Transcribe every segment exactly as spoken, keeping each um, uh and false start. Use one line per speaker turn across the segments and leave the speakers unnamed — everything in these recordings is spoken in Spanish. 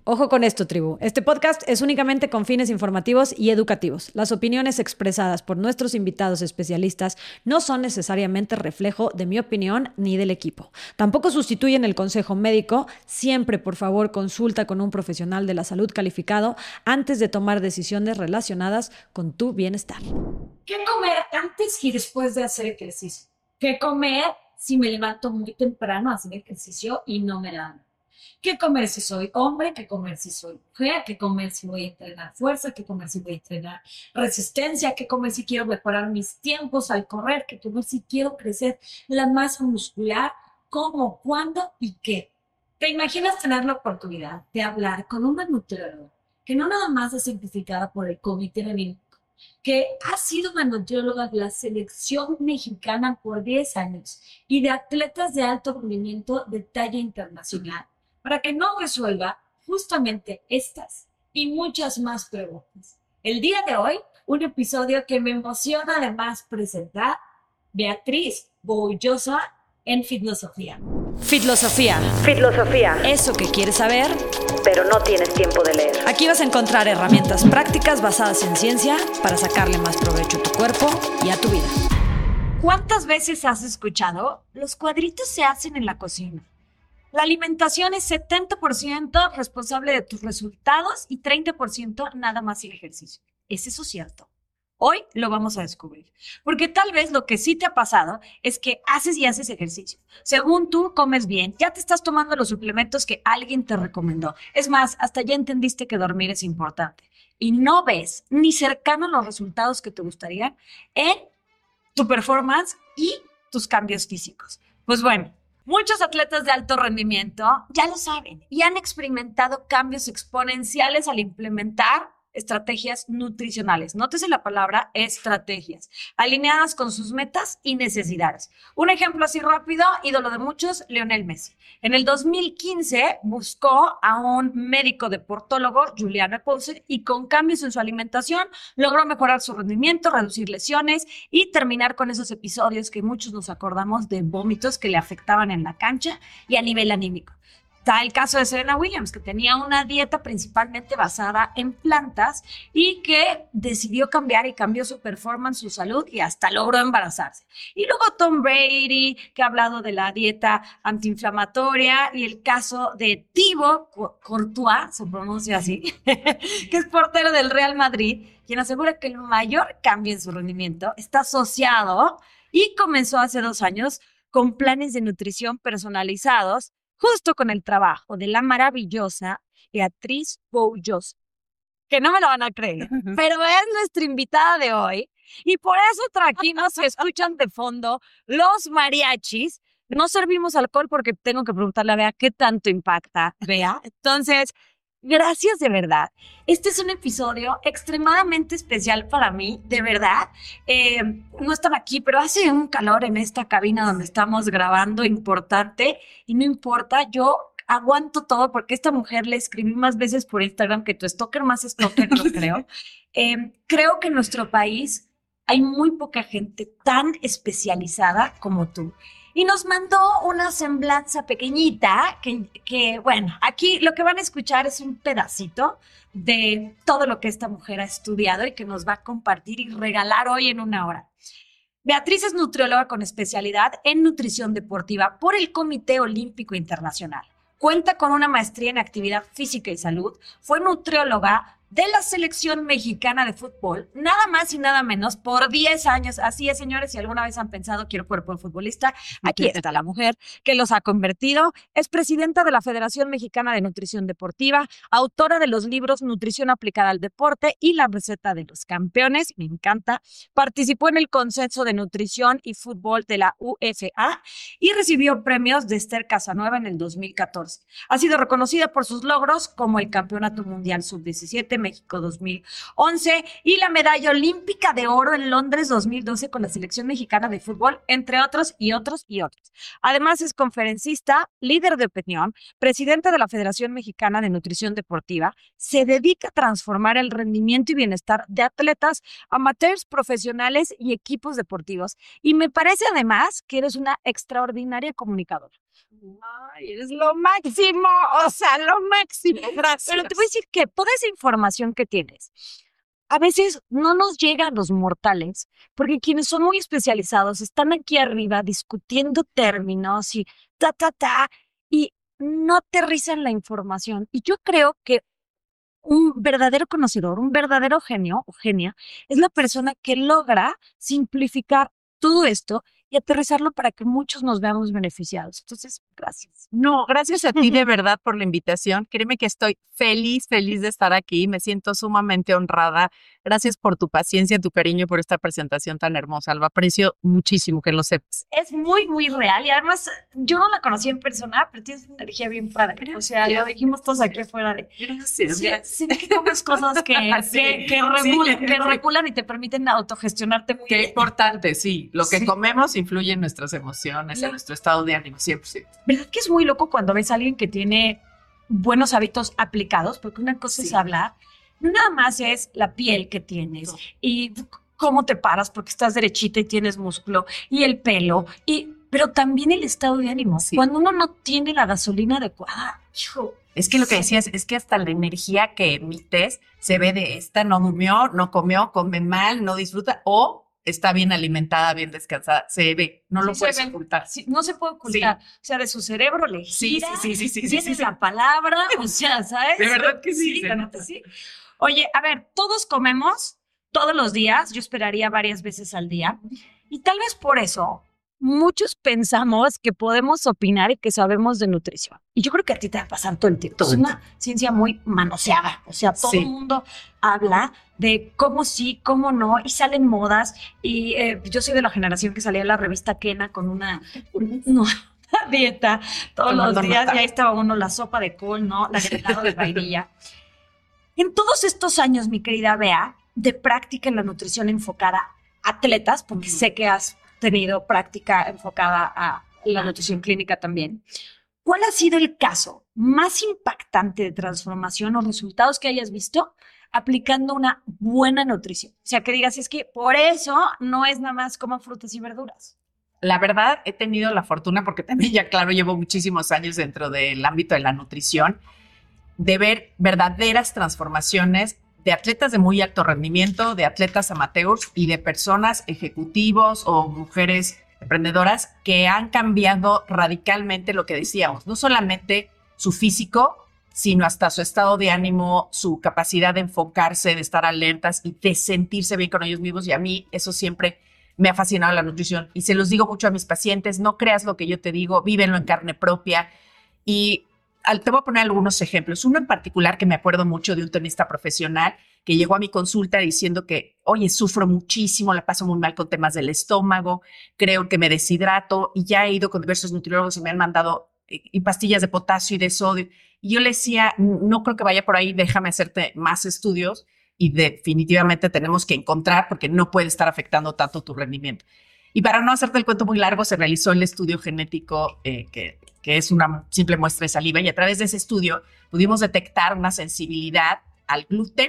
Ojo con esto, tribu. Este podcast es únicamente con fines informativos y educativos. Las opiniones expresadas por nuestros invitados especialistas no son necesariamente reflejo de mi opinión ni del equipo. Tampoco sustituyen el consejo médico. Siempre, por favor, consulta con un profesional de la salud calificado antes de tomar decisiones relacionadas con tu bienestar.
¿Qué comer antes y después de hacer ejercicio? ¿Qué comer si me levanto muy temprano a hacer ejercicio y no me da hambre? ¿Qué comer si soy hombre? ¿Qué comer si soy mujer? ¿Qué comer si voy a entrenar fuerza? ¿Qué comer si voy a entrenar resistencia? ¿Qué comer si quiero mejorar mis tiempos al correr? ¿Qué comer si quiero crecer la masa muscular? ¿Cómo? ¿Cuándo? ¿Y qué? ¿Te imaginas tener la oportunidad de hablar con una nutrióloga que no nada más es certificada por el Comité Olímpico, que ha sido una nutrióloga de la selección mexicana por diez años y de atletas de alto rendimiento de talla internacional, para que nos resuelva justamente estas y muchas más preguntas? El día de hoy, un episodio que me emociona además presentar, Beatriz Boullosa en Fitlosofía.
Fitlosofía.
Fitlosofía.
Eso que quieres saber,
pero no tienes tiempo de leer.
Aquí vas a encontrar herramientas prácticas basadas en ciencia para sacarle más provecho a tu cuerpo y a tu vida.
¿Cuántas veces has escuchado? Los cuadritos se hacen en la cocina. La alimentación es setenta por ciento responsable de tus resultados y treinta por ciento nada más el ejercicio. ¿Es eso cierto? Hoy lo vamos a descubrir, porque tal vez lo que sí te ha pasado es que haces y haces ejercicio. Según tú, comes bien, ya te estás tomando los suplementos que alguien te recomendó. Es más, hasta ya entendiste que dormir es importante y no ves ni cercano los resultados que te gustarían en tu performance y tus cambios físicos. Pues bueno, muchos atletas de alto rendimiento ya lo saben y han experimentado cambios exponenciales al implementar estrategias nutricionales. Nótese la palabra estrategias, alineadas con sus metas y necesidades. Un ejemplo así rápido, ídolo de muchos, Lionel Messi. En el dos mil quince buscó a un médico deportólogo, Juliana Pouser, y con cambios en su alimentación logró mejorar su rendimiento, reducir lesiones y terminar con esos episodios que muchos nos acordamos de vómitos que le afectaban en la cancha y a nivel anímico. Está el caso de Serena Williams, que tenía una dieta principalmente basada en plantas y que decidió cambiar y cambió su performance, su salud y hasta logró embarazarse. Y luego Tom Brady, que ha hablado de la dieta antiinflamatoria, y el caso de Thibaut Courtois, se pronuncia así, que es portero del Real Madrid, quien asegura que el mayor cambio en su rendimiento está asociado y comenzó hace dos años con planes de nutrición personalizados, justo con el trabajo de la maravillosa Beatriz Boullosa, que no me lo van a creer, pero es nuestra invitada de hoy y por eso trajimos, se escuchan de fondo, los mariachis. No servimos alcohol porque tengo que preguntarle a Bea qué tanto impacta, Bea. Entonces, gracias de verdad. Este es un episodio extremadamente especial para mí, de verdad. Eh, no están aquí, pero hace un calor en esta cabina donde estamos grabando importante y no importa, yo aguanto todo porque a esta mujer le escribí más veces por Instagram que tu stalker más stalker, lo creo. Eh, creo que en nuestro país hay muy poca gente tan especializada como tú. Y nos mandó una semblanza pequeñita que, que, bueno, aquí lo que van a escuchar es un pedacito de todo lo que esta mujer ha estudiado y que nos va a compartir y regalar hoy en una hora. Beatriz es nutrióloga con especialidad en nutrición deportiva por el Comité Olímpico Internacional. Cuenta con una maestría en actividad física y salud. Fue nutrióloga de la selección mexicana de fútbol, nada más y nada menos, por diez años. Así es, señores, si alguna vez han pensado quiero cuerpo de futbolista, aquí está la mujer que los ha convertido. Es presidenta de la Federación Mexicana de Nutrición Deportiva, autora de los libros Nutrición aplicada al deporte y La receta de los campeones, me encanta. Participó en el Consenso de Nutrición y Fútbol de la U F A y recibió premios de Esther Casanueva en el dos mil catorce. Ha sido reconocida por sus logros como el Campeonato Mundial sub diecisiete México dos mil once y la medalla olímpica de oro en Londres dos mil doce con la selección mexicana de fútbol, entre otros y otros y otros. Además es conferencista, líder de opinión, presidenta de la Federación Mexicana de Nutrición Deportiva. Se dedica a transformar el rendimiento y bienestar de atletas, amateurs, profesionales y equipos deportivos. Y me parece además que eres una extraordinaria comunicadora.
Ay, eres lo máximo, o sea, lo máximo. Gracias.
Pero te voy a decir que toda esa información que tienes, a veces no nos llega a los mortales, porque quienes son muy especializados están aquí arriba discutiendo términos y ta, ta, ta, y no aterrizan la información. Y yo creo que un verdadero conocedor, un verdadero genio o genia, es la persona que logra simplificar todo esto y aterrizarlo para que muchos nos veamos beneficiados. Entonces, gracias.
No, gracias a ti de verdad por la invitación. Créeme que estoy feliz, feliz de estar aquí. Me siento sumamente honrada. Gracias por tu paciencia, tu cariño y por esta presentación tan hermosa. Lo aprecio muchísimo, que lo sepas.
Es muy, muy real y además yo no la conocí en persona, pero tienes una energía bien padre. O sea, lo dijimos todos aquí afuera de...
Gracias.
Sí, sí, que comes cosas que,
Sí,
que, que,
sí,
regulan,
sí.
que regulan y te permiten autogestionarte muy
Qué
bien.
importante, sí. Lo que
Sí.
comemos influye en nuestras emociones, en
No.
nuestro estado de ánimo, siempre. Sí.
¿Verdad que es muy loco cuando ves a alguien que tiene buenos hábitos aplicados? Porque una cosa
Sí.
es hablar, no nada más es la piel que tienes
No.
y cómo te paras porque estás derechita y tienes músculo y el pelo, y, pero también el estado de ánimo.
Sí.
Cuando uno no tiene la gasolina adecuada, hijo,
Es que lo que decías es que hasta la energía que emites se ve de esta, no durmió, no comió, come mal, no disfruta o está bien alimentada, bien descansada. Se ve, no
Sí,
lo
se
puedes
ve.
ocultar.
sí, no se puede ocultar. O sea, de su cerebro le
Sí,
gira,
sí, sí, sí, sí, sí,
tiene
sí.
la palabra, o sea, ¿sabes?
De verdad que sí,
Sí,
se
la
nota.
neta sí. Oye, a ver, todos comemos todos los días, yo esperaría varias veces al día, y tal vez por eso muchos pensamos que podemos opinar y que sabemos de nutrición. Y yo creo que a ti te va a pasar todo el tiempo.
Todo
Es
el
una ciencia muy manoseada, o sea, todo
Sí.
el mundo habla de cómo sí, cómo no, y salen modas, y eh, yo soy de la generación que salía en la revista Kena con una, una dieta todos
Tomando
los días,
nota.
y ahí estaba uno, la sopa de col, ¿no? La de helado de vainilla. En todos estos años, mi querida Bea, de práctica en la nutrición enfocada a atletas, porque
Ujú.
sé que has tenido práctica enfocada a la nutrición clínica también, ¿cuál ha sido el caso más impactante de transformación o resultados que hayas visto aplicando una buena nutrición? O sea, que digas, es que por eso no es nada más como frutas y verduras.
La verdad, he tenido la fortuna, porque también ya, claro, llevo muchísimos años dentro del ámbito de la nutrición, de ver verdaderas transformaciones de atletas de muy alto rendimiento, de atletas amateurs y de personas ejecutivos o mujeres emprendedoras que han cambiado radicalmente lo que decíamos, no solamente su físico, sino hasta su estado de ánimo, su capacidad de enfocarse, de estar alertas y de sentirse bien con ellos mismos. Y a mí eso siempre me ha fascinado la nutrición. Y se los digo mucho a mis pacientes, no creas lo que yo te digo, vívenlo en carne propia. Y al- te voy a poner algunos ejemplos. Uno en particular que me acuerdo mucho de un tenista profesional que llegó a mi consulta diciendo que, oye, sufro muchísimo, la paso muy mal con temas del estómago, creo que me deshidrato, y ya he ido con diversos nutriólogos y me han mandado eh, y pastillas de potasio y de sodio. Y yo le decía, no creo que vaya por ahí, déjame hacerte más estudios y definitivamente tenemos que encontrar, porque no puede estar afectando tanto tu rendimiento. Y para no hacerte el cuento muy largo, se realizó el estudio genético, eh, que, que es una simple muestra de saliva, y a través de ese estudio pudimos detectar una sensibilidad al gluten,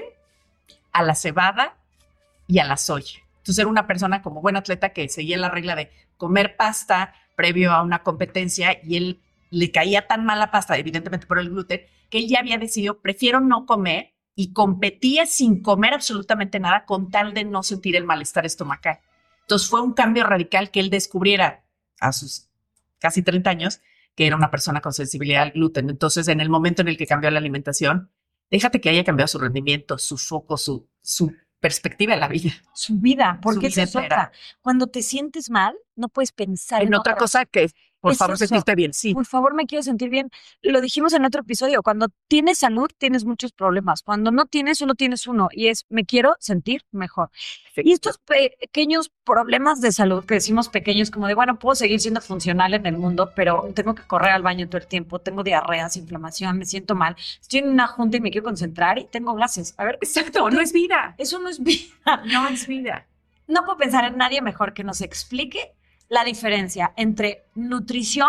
a la cebada y a la soya. Entonces era una persona como buen atleta que seguía la regla de comer pasta previo a una competencia, y él le caía tan mal la pasta, evidentemente por el gluten, que él ya había decidido, prefiero no comer, y competía sin comer absolutamente nada con tal de no sentir el malestar estomacal. Entonces fue un cambio radical que él descubriera a sus casi treinta años que era una persona con sensibilidad al gluten. Entonces, en el momento en el que cambió la alimentación, déjate que haya cambiado su rendimiento, su foco, su, su perspectiva de la vida.
Su vida, porque
Su
esa
vida
es
entera.
otra. Cuando te sientes mal, no puedes pensar en,
En otra cosa que, por
Es
favor,
eso.
sentirte bien. Sí,
Por favor, me quiero sentir bien. Lo dijimos en otro episodio, cuando tienes salud, tienes muchos problemas. Cuando no tienes, solo tienes uno, y es, me quiero sentir mejor. Y estos pe- pequeños problemas de salud, que decimos pequeños, como de, bueno, puedo seguir siendo funcional en el mundo, pero tengo que correr al baño todo el tiempo, tengo diarreas, inflamación, me siento mal, estoy en una junta y me quiero concentrar y tengo gases. A ver,
exacto, no es vida.
eso no es vida.
No es vida.
No puedo pensar en nadie mejor que nos explique la diferencia entre nutrición,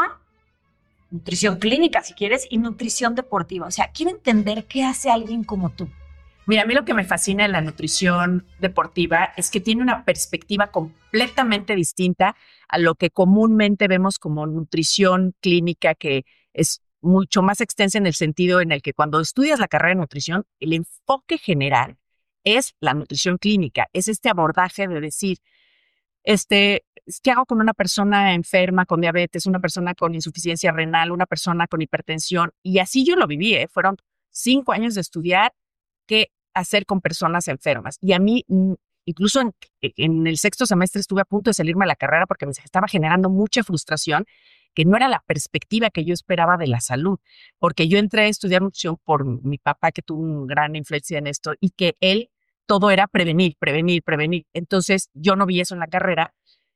nutrición clínica si quieres, y nutrición deportiva. O sea, quiero entender qué hace alguien como tú.
Mira, a mí lo que me fascina en la nutrición deportiva es que tiene una perspectiva completamente distinta a lo que comúnmente vemos como nutrición clínica, que es mucho más extensa en el sentido en el que cuando estudias la carrera de nutrición, el enfoque general es la nutrición clínica, es este abordaje de decir, este, ¿qué hago con una persona enferma con diabetes, una persona con insuficiencia renal, una persona con hipertensión? Y así yo lo viví, ¿eh? Fueron cinco años de estudiar qué hacer con personas enfermas. Y a mí, incluso en, en el sexto semestre estuve a punto de salirme a la carrera porque me estaba generando mucha frustración, que no era la perspectiva que yo esperaba de la salud, porque yo entré a estudiar nutrición por mi papá, que tuvo una gran influencia en esto, y que él todo era prevenir, prevenir, prevenir. Entonces yo no vi eso en la carrera,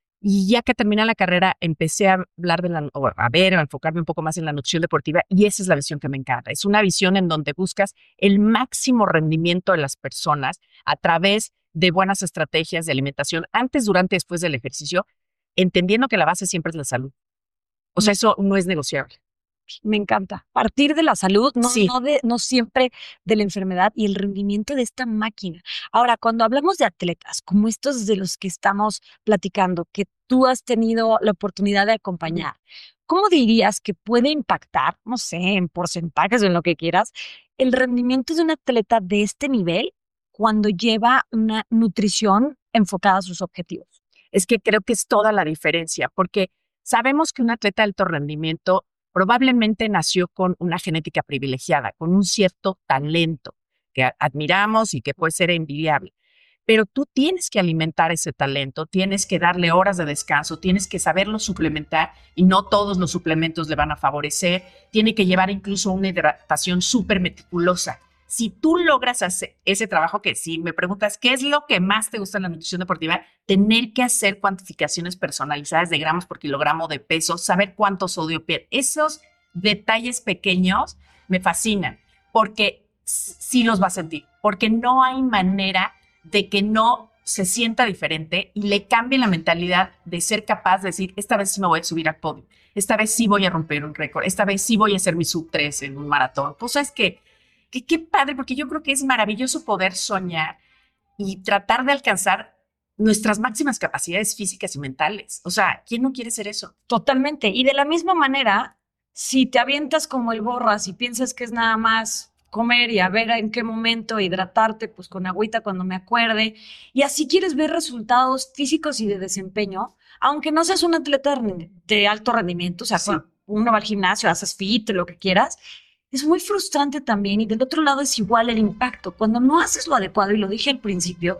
y ya que terminé la carrera empecé a hablar de la, o a ver, a enfocarme un poco más en la nutrición deportiva, y esa es la visión que me encanta. Es una visión en donde buscas el máximo rendimiento de las personas a través de buenas estrategias de alimentación antes, durante y después del ejercicio, entendiendo que la base siempre es la salud. O sea, eso no es negociable.
Me encanta. Partir de la salud, no,
Sí.
no, de, no siempre de la enfermedad y el rendimiento de esta máquina. Ahora, cuando hablamos de atletas, como estos de los que estamos platicando, que tú has tenido la oportunidad de acompañar, ¿cómo dirías que puede impactar, no sé, en porcentajes o en lo que quieras, el rendimiento de un atleta de este nivel cuando lleva una nutrición enfocada a sus objetivos?
Es que creo que es toda la diferencia, porque sabemos que un atleta de alto rendimiento probablemente nació con una genética privilegiada, con un cierto talento que admiramos y que puede ser envidiable. Pero tú tienes que alimentar ese talento, tienes que darle horas de descanso, tienes que saberlo suplementar, y no todos los suplementos le van a favorecer. Tiene que llevar incluso una hidratación súper meticulosa. Si tú logras hacer ese trabajo, que si me preguntas qué es lo que más te gusta en la nutrición deportiva, tener que hacer cuantificaciones personalizadas de gramos por kilogramo de peso, saber cuánto sodio pierde. Esos detalles pequeños me fascinan, porque sí los va a sentir, porque no hay manera de que no se sienta diferente y le cambie la mentalidad de ser capaz de decir, esta vez sí me voy a subir al podio, esta vez sí voy a romper un récord, esta vez sí voy a hacer mi sub tres en un maratón. Pues es que Que qué padre, porque yo creo que es maravilloso poder soñar y tratar de alcanzar nuestras máximas capacidades físicas y mentales. O sea, ¿quién no quiere ser eso?
Totalmente. Y de la misma manera, si te avientas como el borras y piensas que es nada más comer y a ver en qué momento hidratarte, pues con agüita cuando me acuerde, y así quieres ver resultados físicos y de desempeño, aunque no seas un atleta de alto rendimiento, o sea, sí. Uno va al gimnasio, haces fit, lo que quieras, es muy frustrante también, y del otro lado es igual el impacto. Cuando no haces lo adecuado, y lo dije al principio,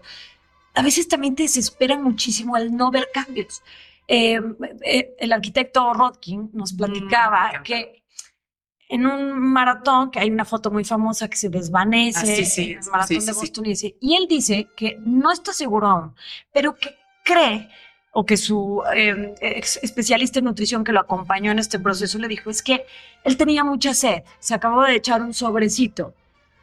a veces también te desespera muchísimo el no ver cambios. Eh, eh, el arquitecto Rodkin nos platicaba mm, que en un maratón, que hay una foto muy famosa que se desvanece,
ah, sí, sí,
en el maratón
sí,
de
sí,
Boston,
sí.
Y, dice, y él dice que no está seguro aún, pero que cree, o que su eh, especialista en nutrición que lo acompañó en este proceso le dijo, es que él tenía mucha sed, se acabó de echar un sobrecito,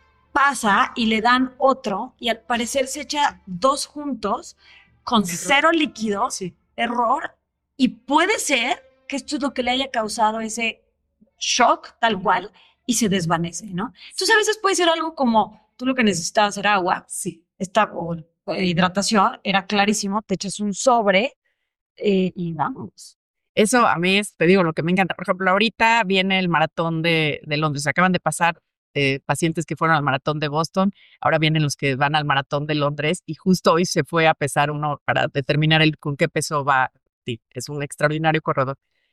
pasa y le dan otro, y al parecer se echa dos juntos con error. Cero líquido, sí. Error, y puede ser que esto es lo que le haya causado ese shock tal cual, y se desvanece, ¿no? Entonces a veces puede ser algo como, tú lo que necesitabas era agua,
sí.
Esta, o, hidratación, era clarísimo, te echas un sobre eh, y vamos.
Eso a mí es, te digo, lo que me encanta. Por ejemplo, ahorita viene el maratón de, de Londres. Acaban de pasar eh, pacientes que fueron al maratón de Boston. Ahora vienen los que van al maratón de Londres, y justo hoy se fue a pesar uno para determinar el, con qué peso va. Sí, es un extraordinario corredor.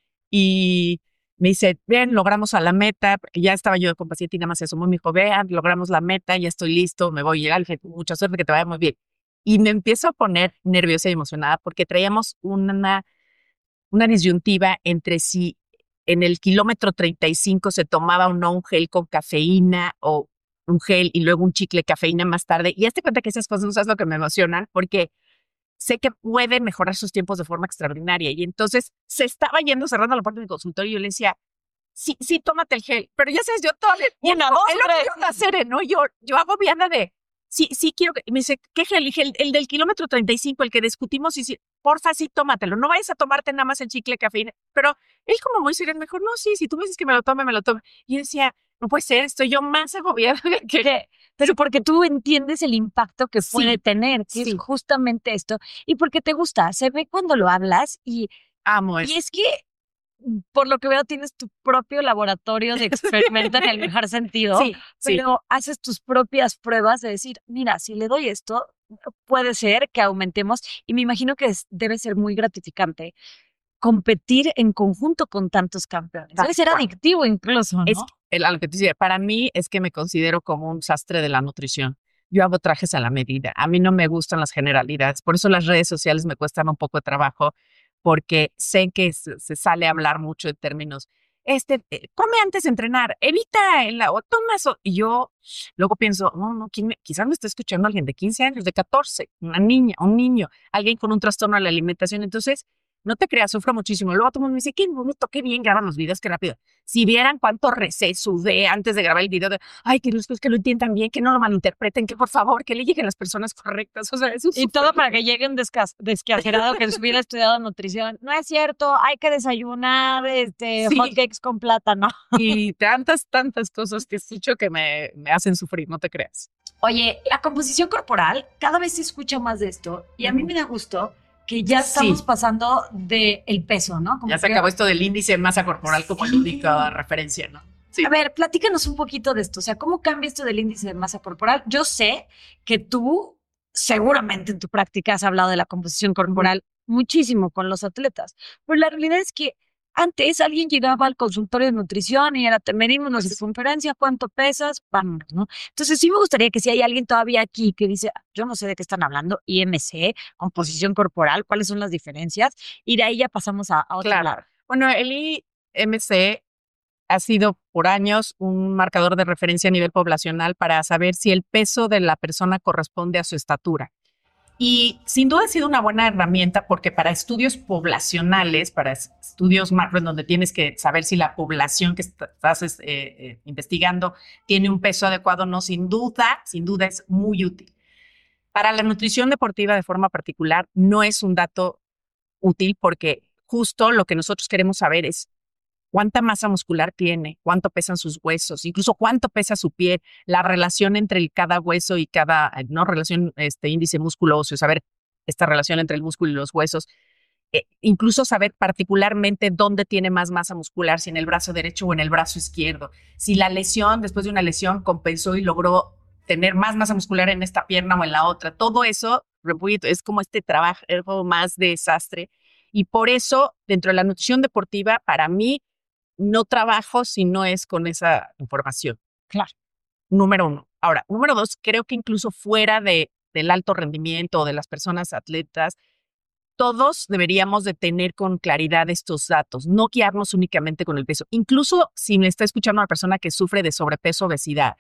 Y me dice, vean, logramos a la meta, porque ya estaba yo con paciente y nada más se asomó, me dijo, vean, logramos la meta, ya estoy listo, me voy a llegar, mucha suerte, que te vaya muy bien. Y me empiezo a poner nerviosa y emocionada porque traíamos una, una disyuntiva entre si en el kilómetro treinta y cinco se tomaba o no un gel con cafeína, o un gel y luego un chicle cafeína más tarde. Y hazte cuenta que esas cosas, ¿sabes lo que me emocionan? Porque sé que puede mejorar sus tiempos de forma extraordinaria. Y entonces se estaba yendo, cerrando la puerta de mi consultorio, y yo le decía, sí, sí, tómate el gel. Pero ya sabes, yo todo el tiempo,
Una, dos,
es lo que quiero hacer, ¿no? Yo, yo hago vianda de, sí, sí quiero, y me dice, ¿qué gel? El, el del kilómetro treinta y cinco, el que discutimos, y sí, porfa, sí, tómatelo. No vayas a tomarte nada más el chicle cafeína. Pero él, como muy serio, mejor, no, sí, si tú me dices que me lo tome, me lo tome. Y yo decía, no puede ser, estoy yo más agobiada que...
que pero porque tú entiendes el impacto que
Sí,
puede tener, que
sí.
es justamente esto, y porque te gusta, se ve cuando lo hablas y,
Amo
y
eso.
es que, por lo que veo, tienes tu propio laboratorio de experimento en el mejor sentido,
Sí, sí.
pero haces tus propias pruebas de decir, mira, si le doy esto, puede ser que aumentemos, y me imagino que es- debe ser muy gratificante competir en conjunto con tantos campeones. Debe ser
Tal cual.
adictivo incluso,
Es
¿no?
el, a lo que te decía, para mí es que me considero como un sastre de la nutrición. Yo hago trajes a la medida. A mí no me gustan las generalidades. Por eso las redes sociales me cuestan un poco de trabajo, porque sé que se, se sale a hablar mucho en términos, este, eh, come antes de entrenar, evita el, o toma eso. Y yo luego pienso, no, no, ¿quién me- quizás me está escuchando alguien de quince años, de catorce, una niña, un niño, alguien con un trastorno de la alimentación. Entonces, no te creas, sufro muchísimo. Luego todo el mundo me dice, qué bonito, qué bien graban los videos, qué rápido. Si vieran cuánto recé, sudé antes de grabar el video, de, ay, que después que lo entiendan bien, que no lo malinterpreten, que por favor, que le lleguen las personas correctas. O sea, es un
Y todo para que llegue un descas- descacerado que hubiera estudiado nutrición. No es cierto, hay que desayunar este,
Sí.
hotcakes con plátano.
Y tantas, tantas cosas que escucho que me, me hacen sufrir, no te creas.
Oye, la composición corporal, cada vez se escucha más de esto y a mí me da gusto que ya
Sí.
estamos pasando del peso, ¿no? Como
Ya se
que-
acabó esto del índice de masa corporal como la única referencia, ¿no? Sí.
A ver, platícanos un poquito de esto. O sea, ¿cómo cambia esto del índice de masa corporal? Yo sé que tú, seguramente en tu práctica, has hablado de la composición corporal muchísimo con los atletas, pero la realidad es que antes alguien llegaba al consultorio de nutrición y era, te medimos la circunferencia, cuánto pesas, vamos, ¿no? Entonces sí me gustaría que si hay alguien todavía aquí que dice, yo no sé de qué están hablando, I M C, composición corporal, cuáles son las diferencias, y de ahí ya pasamos a, a otro
Claro.
lado.
Bueno, el I M C ha sido por años un marcador de referencia a nivel poblacional para saber si el peso de la persona corresponde a su estatura. Y sin duda ha sido una buena herramienta porque para estudios poblacionales, para es- estudios macro en donde tienes que saber si la población que est- estás es, eh, eh, investigando tiene un peso adecuado o no, sin duda, sin duda es muy útil. Para la nutrición deportiva de forma particular no es un dato útil porque justo lo que nosotros queremos saber es cuánta masa muscular tiene, cuánto pesan sus huesos, incluso cuánto pesa su piel, la relación entre el, cada hueso y cada, eh, no relación, este índice músculo óseo, saber esta relación entre el músculo y los huesos, eh, incluso saber particularmente dónde tiene más masa muscular, si en el brazo derecho o en el brazo izquierdo, si la lesión, después de una lesión, compensó y logró tener más masa muscular en esta pierna o en la otra. Todo eso, repito, es como este trabajo más de desastre. Y por eso, dentro de la nutrición deportiva, para mí, no trabajo si no es con esa información.
Claro.
Número uno. Ahora, número dos, creo que incluso fuera de, del alto rendimiento o de las personas atletas, todos deberíamos de tener con claridad estos datos, no guiarnos únicamente con el peso. Incluso si me está escuchando una persona que sufre de sobrepeso, obesidad,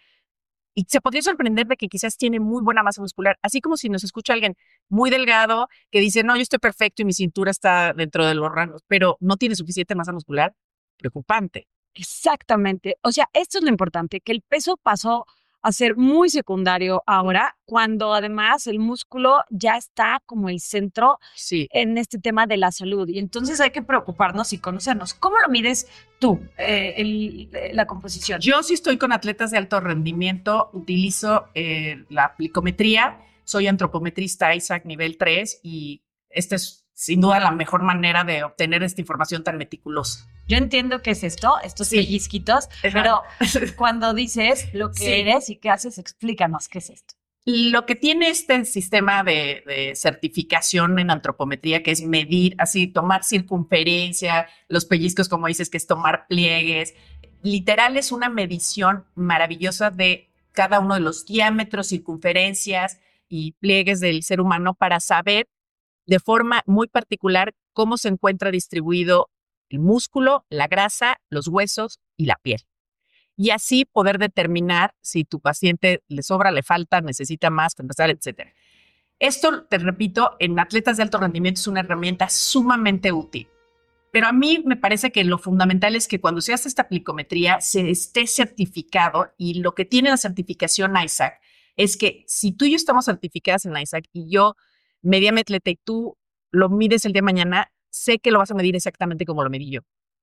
y se podría sorprender de que quizás tiene muy buena masa muscular, así como si nos escucha alguien muy delgado que dice, no, yo estoy perfecto y mi cintura está dentro de los rangos, pero no tiene suficiente masa muscular. Preocupante.
Exactamente. O sea, esto es lo importante, que el peso pasó a ser muy secundario ahora, cuando además el músculo ya está como el centro
Sí.
en este tema de la salud. Y entonces hay que preocuparnos y conocernos. ¿Cómo lo mides tú, eh, el- eh, la composición?
Yo sí estoy con atletas de alto rendimiento, utilizo eh, la plicometría, soy antropometrista Isaac nivel tres y esta es sin duda la mejor manera de obtener esta información tan meticulosa.
Yo entiendo qué es esto, estos
Sí.
pellizquitos, pero cuando dices lo que
Sí.
eres y qué haces, explícanos qué es esto.
Lo que tiene este sistema de, de certificación en antropometría, que es medir, así, tomar circunferencia, los pellizcos, como dices, que es tomar pliegues, literal es una medición maravillosa de cada uno de los diámetros, circunferencias y pliegues del ser humano para saber de forma muy particular cómo se encuentra distribuido el músculo, la grasa, los huesos y la piel. Y así poder determinar si tu paciente le sobra, le falta, necesita más, etcétera. Esto, te repito, en atletas de alto rendimiento es una herramienta sumamente útil. Pero a mí me parece que lo fundamental es que cuando se hace esta plicometría se esté certificado, y lo que tiene la certificación Isaac es que si tú y yo estamos certificadas en Isaac y yo medí a mi atleta y tú lo mides el día de mañana, sé que lo vas a medir exactamente como lo medí yo.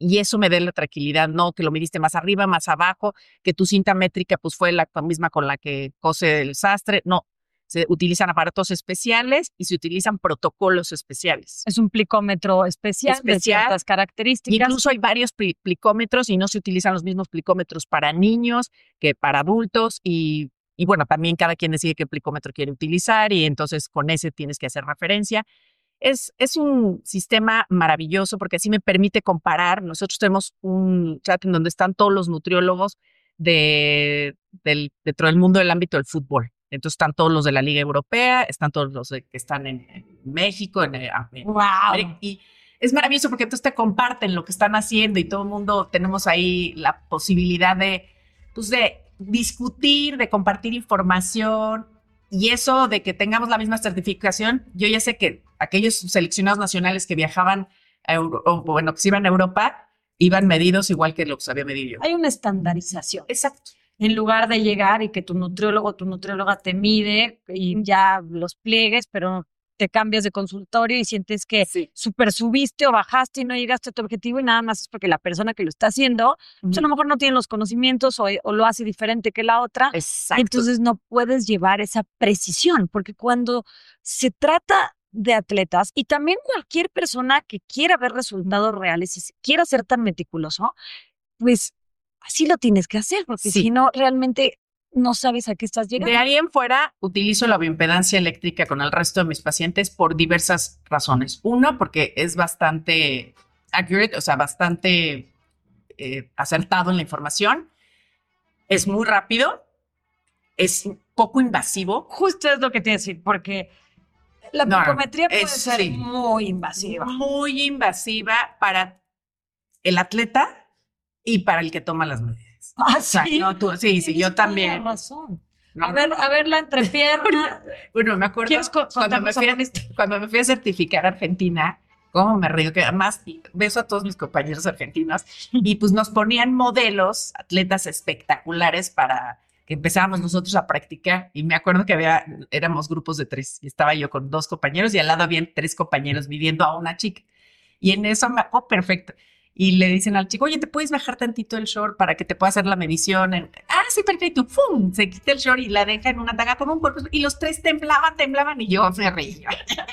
y eso me da la tranquilidad, no que lo midiste más arriba, más abajo, que tu cinta métrica pues fue la misma con la que cose el sastre, no. Se utilizan aparatos especiales y se utilizan protocolos especiales.
Es un plicómetro especial,
Especial.
de ciertas características.
Incluso hay varios pli- plicómetros y no se utilizan los mismos plicómetros para niños que para adultos y, y bueno, también cada quien decide qué plicómetro quiere utilizar y entonces con ese tienes que hacer referencia. Es, es un sistema maravilloso porque así me permite comparar. Nosotros tenemos un chat en donde están todos los nutriólogos de, del, dentro del mundo del ámbito del fútbol. Entonces están todos los de la Liga Europea, están todos los de, que están en, en México, en, en
¡Wow!
y es maravilloso porque entonces te comparten lo que están haciendo y todo el mundo tenemos ahí la posibilidad de, pues de discutir, de compartir información y eso de que tengamos la misma certificación. Yo ya sé que aquellos seleccionados nacionales que viajaban a Euro, o bueno, que se iban a Europa, iban medidos igual que lo que sabía medir yo.
Hay una estandarización.
Exacto.
En lugar de llegar y que tu nutriólogo o tu nutrióloga te mide y ya los pliegues, pero te cambias de consultorio y sientes que
Sí.
super subiste o bajaste y no llegaste a tu objetivo y nada más es porque la persona que lo está haciendo, pues a lo mejor no tiene los conocimientos o, o lo hace diferente que la otra.
Exacto.
Entonces no puedes llevar esa precisión, porque cuando se trata de atletas y también cualquier persona que quiera ver resultados reales y se quiera ser tan meticuloso, pues así lo tienes que hacer, porque
Sí.
si no, realmente no sabes a qué estás llegando.
De ahí en fuera, utilizo la bioimpedancia eléctrica con el resto de mis pacientes por diversas razones. Uno, porque es bastante accurate, o sea, bastante eh, acertado en la información. Es muy rápido, es poco invasivo.
Justo es lo que te iba a decir, porque la
No,
picometría puede
es-
ser
sí.
muy invasiva.
Muy invasiva para el atleta y para el que toma las medidas.
Ah,
O sea,
sí.
no, tú- sí, sí,
Tienes
yo
toda
también.
la razón.
No,
A ver, a ver la entrepierna.
Bueno, me acuerdo
¿Quieres co-
cuando me,
contarnos
fui a,
alguna historia?
cuando me fui a certificar a Argentina, cómo me río, que además beso a todos mis compañeros argentinos, y pues nos ponían modelos, atletas espectaculares para que empezáramos nosotros a practicar. Y me acuerdo que había, éramos grupos de tres, y estaba yo con dos compañeros, y al lado habían tres compañeros midiendo a una chica. Y en eso me, oh, perfecto. Y le dicen al chico, oye, ¿te puedes bajar tantito el short para que te pueda hacer la medición? En, ah, sí, perfecto. ¡Fum! Se quita el short y la deja en una taga con un cuerpo. Y los tres temblaban, temblaban y yo me reía.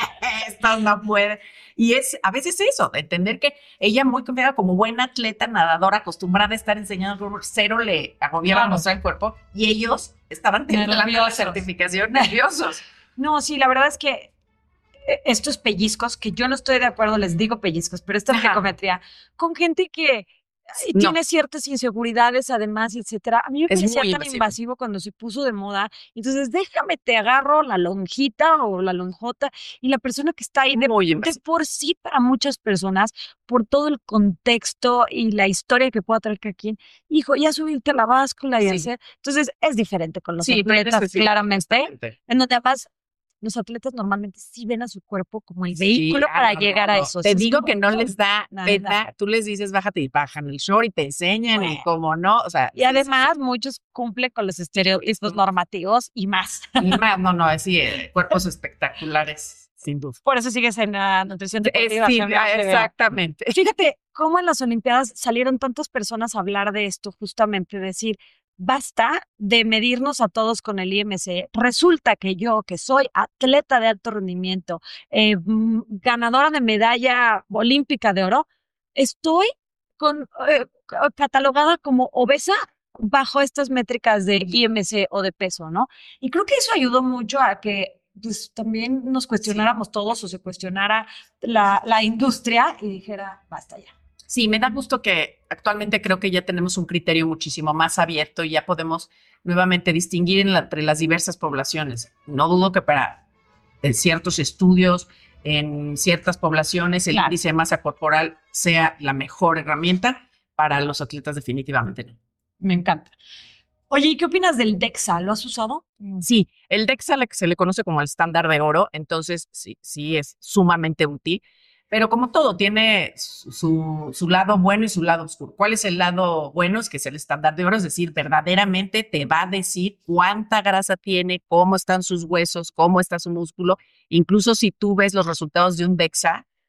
Esto no puede. Y es a veces eso, de entender que ella muy confiada como buena atleta, nadadora, acostumbrada a estar enseñando, cero le agobiaba
Claro.
mostrar el cuerpo. Y ellos estaban temblando la
Nerviosos.
certificación, nerviosos.
No, sí, la verdad es que eh, estos pellizcos, que yo no estoy de acuerdo, les digo pellizcos, pero esta
Ajá.
picometría, con gente que ay,
No.
tiene ciertas inseguridades además, etcétera. A mí me
Es
parecía
muy
tan
invasivo.
invasivo cuando se puso de moda. Entonces, déjame, te agarro la lonjita o la lonjota y la persona que está ahí de,
Muy
de
invasivo.
por sí para muchas personas, por todo el contexto y la historia que pueda traer cada quien, hijo, ya subirte a la báscula y
Sí.
hacer. Entonces, es diferente con los
Sí, pero
atletas,
eso sí.
claramente. En donde además los atletas normalmente sí ven a su cuerpo como el
Sí,
vehículo
ah,
para
no,
llegar
no,
a
no.
eso.
Te
Es
digo
como,
que no
no,
les da
nada.
pena. Tú les dices, bájate y bajan el short y te enseñan y
Bueno.
como no, o sea.
Y además muchos cumplen con los estereotipos normativos y más.
Y más, no, no, sí, eh, cuerpos espectaculares, sin duda.
Por eso sigues en la nutrición
Eh,
deportiva.
sí,
se me
ah,
hace.
exactamente.
Fíjate cómo en las Olimpiadas salieron tantas personas a hablar de esto, justamente decir, basta de medirnos a todos con el I M C. Resulta que yo, que soy atleta de alto rendimiento, eh, mm, ganadora de medalla olímpica de oro, estoy con, eh, ca- catalogada como obesa bajo estas métricas de I M C o de peso, ¿no? Y creo que eso ayudó mucho a que pues, también nos cuestionáramos todos o se cuestionara la, la industria y dijera, basta ya.
Sí, me da gusto que actualmente creo que ya tenemos un criterio muchísimo más abierto y ya podemos nuevamente distinguir en la- entre las diversas poblaciones. No dudo que para en ciertos estudios, en ciertas poblaciones, el
Claro.
índice de masa corporal sea la mejor herramienta. Para los atletas definitivamente no.
Me encanta. Oye, ¿y qué opinas del DEXA? ¿Lo has usado?
Sí, el DEXA le- se le conoce como el estándar de oro, entonces sí, sí es sumamente útil, pero como todo, tiene su, su- su lado bueno y su lado oscuro. ¿Cuál es el lado bueno? Es que es el estándar de oro, es decir, verdaderamente te va a decir cuánta grasa tiene, cómo están sus huesos, cómo está su músculo. Incluso si tú ves los resultados de un DEXA,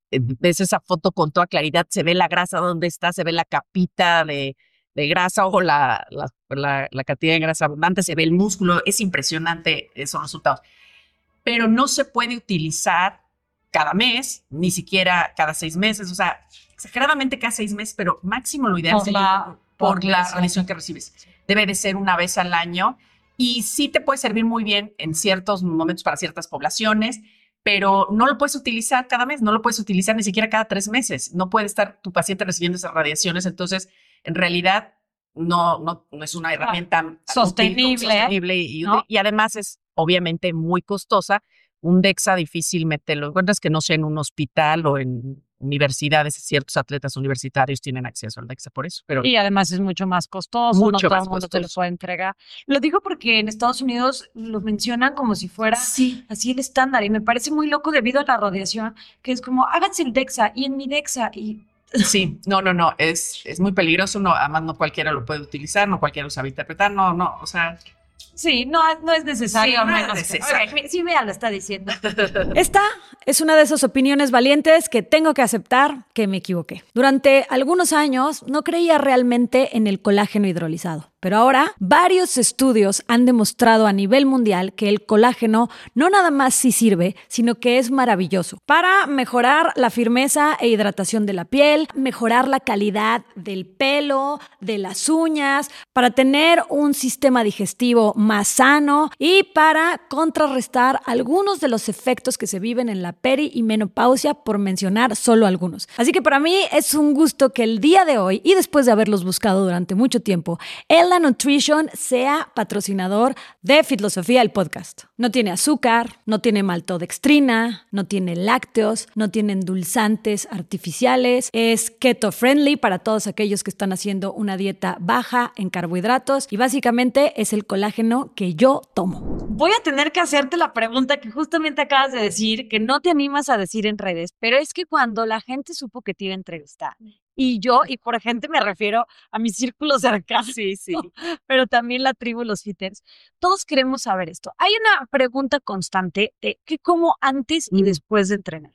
ves esa foto con toda claridad, se ve la grasa donde está, se ve la capita de, de grasa o la, la, la, la cantidad de grasa abundante, se ve el músculo, es impresionante esos resultados. Pero no se puede utilizar cada mes, ni siquiera cada seis meses, o sea, exageradamente cada seis meses, pero máximo lo ideal
Por
sería
la-
por
por
la
la-
radiación que recibes. Debe de ser una vez al año y sí te puede servir muy bien en ciertos momentos para ciertas poblaciones, pero no lo puedes utilizar cada mes, no lo puedes utilizar ni siquiera cada tres meses. No puede estar tu paciente recibiendo esas radiaciones, entonces en realidad no, no, no es una herramienta útil,
Sostenible,
sostenible y,
¿no?
y además es obviamente muy costosa. Un DEXA difícilmente lo encuentras que no sea en un hospital o en universidades. Ciertos atletas universitarios tienen acceso al DEXA por eso, pero
Y además es mucho más costoso, no
Mucho
todo
más
el mundo te lo
costoso.
puede entregar. Lo digo porque en Estados Unidos lo mencionan como si fuera
sí.
así el estándar y me parece muy loco debido a la radiación, que es como háganse el DEXA y en mi DEXA y
Sí, no, no, no, es, es muy peligroso, no, además no cualquiera lo puede utilizar, no cualquiera lo sabe interpretar, no, no, o sea,
sí, no, no es necesario.
Sí,
a
no es
menos que-
necesario.
Ok, sí, vea, lo está diciendo.
Esta es una de esas opiniones valientes que tengo que aceptar que me equivoqué. Durante algunos años no creía realmente en el colágeno hidrolizado, pero ahora varios estudios han demostrado a nivel mundial que el colágeno no nada más sí sirve, sino que es maravilloso para mejorar la firmeza e hidratación de la piel, mejorar la calidad del pelo, de las uñas, para tener un sistema digestivo más sano y para contrarrestar algunos de los efectos que se viven en la peri y menopausia, por mencionar solo algunos. Así que para mí es un gusto que el día de hoy, y después de haberlos buscado durante mucho tiempo, Ella Nutrition sea patrocinador de Fitlosofía, el podcast. No tiene azúcar, no tiene maltodextrina, no tiene lácteos, no tiene endulzantes artificiales, es keto friendly para todos aquellos que están haciendo una dieta baja en carbohidratos y básicamente es el colágeno que yo tomo.
Voy a tener que hacerte la pregunta que justamente acabas de decir, que no te animas a decir en redes, pero es que cuando la gente supo que te iba a entrevistar, y yo, y por gente me refiero a mi círculo cercano,
sí, sí.
pero también la tribu, los fitters, todos queremos saber esto. Hay una pregunta constante de qué como antes y
Mm.
después de entrenar.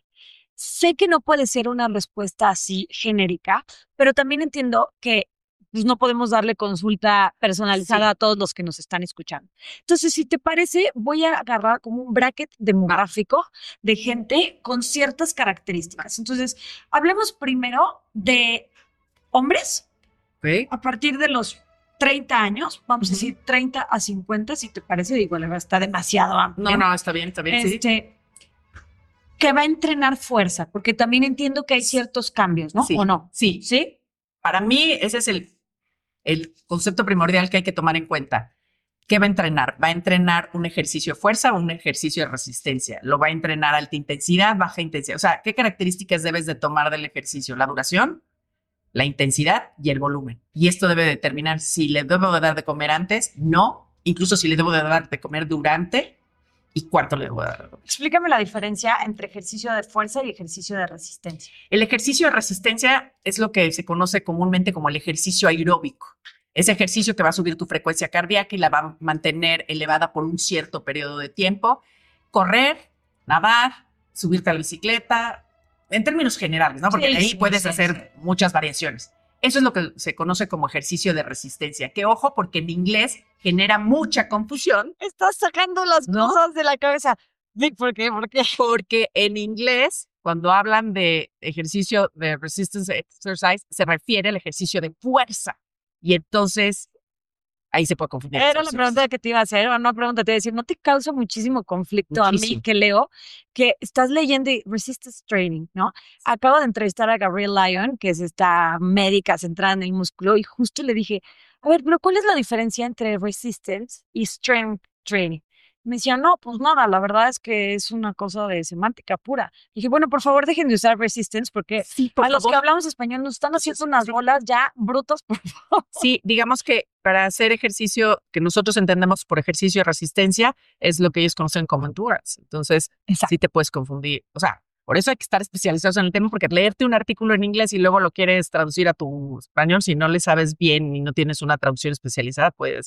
Sé que no puede ser una respuesta así genérica, pero también entiendo que pues, no podemos darle consulta personalizada
Sí.
a todos los que nos están escuchando. Entonces, si te parece, voy a agarrar como un bracket demográfico de gente con ciertas características. Entonces, hablemos primero de hombres
Ok.
a partir de los treinta años, vamos a
Ujú.
decir treinta a cincuenta, si te parece, igual está demasiado amplio.
No, no, está bien, está bien, sí.
Este, que va a entrenar fuerza, porque también entiendo que hay ciertos cambios, ¿no?
Sí.
¿O no?
Sí,
¿Sí?
para mí ese es el, el concepto primordial que hay que tomar en cuenta. ¿Qué va a entrenar? Va a entrenar un ejercicio de fuerza o un ejercicio de resistencia. Lo va a entrenar alta intensidad, baja intensidad. O sea, ¿qué características debes de tomar del ejercicio? La duración, la intensidad y el volumen. Y esto debe determinar si le debo de dar de comer antes, no, incluso si le debo de dar de comer durante y cuánto le debo de dar de comer.
Explícame la diferencia entre ejercicio de fuerza y ejercicio de resistencia.
El ejercicio de resistencia es lo que se conoce comúnmente como el ejercicio aeróbico. Ese ejercicio que va a subir tu frecuencia cardíaca y la va a mantener elevada por un cierto periodo de tiempo. Correr, nadar, subirte a la bicicleta, en términos generales, ¿no? Porque
Sí,
ahí
sí,
puedes
sí,
hacer muchas variaciones. Eso es lo que se conoce como ejercicio de resistencia. Que ojo, porque en inglés genera mucha confusión.
Estás sacando las
¿No?
cosas de la cabeza. Vic, ¿por qué? ¿Por qué?
Porque en inglés, cuando hablan de ejercicio de resistance exercise, se refiere al ejercicio de fuerza. Y entonces, ahí se puede confundir.
Era la
Entonces,
pregunta que te iba a hacer, o una pregunta te iba a decir, ¿no te causa muchísimo conflicto a mí
Muchísimo.
que leo que estás leyendo y resistance training, ¿no? Acabo de entrevistar a Gabrielle Lyon, que es esta médica centrada en el músculo, y justo le dije, a ver, pero ¿cuál es la diferencia entre resistance y strength training? Me decía, no, pues nada, la verdad es que es una cosa de semántica pura. Dije, bueno, por favor, dejen de usar resistance porque
Sí, por
a los que
favor.
hablamos español nos están haciendo unas bolas ya brutas, por favor.
Sí, digamos que para hacer ejercicio que nosotros entendemos por ejercicio de resistencia es lo que ellos conocen como endurance. Entonces,
Exacto.
sí te puedes confundir. O sea, por eso hay que estar especializados en el tema, porque leerte un artículo en inglés y luego lo quieres traducir a tu español, si no le sabes bien y no tienes una traducción especializada, puedes.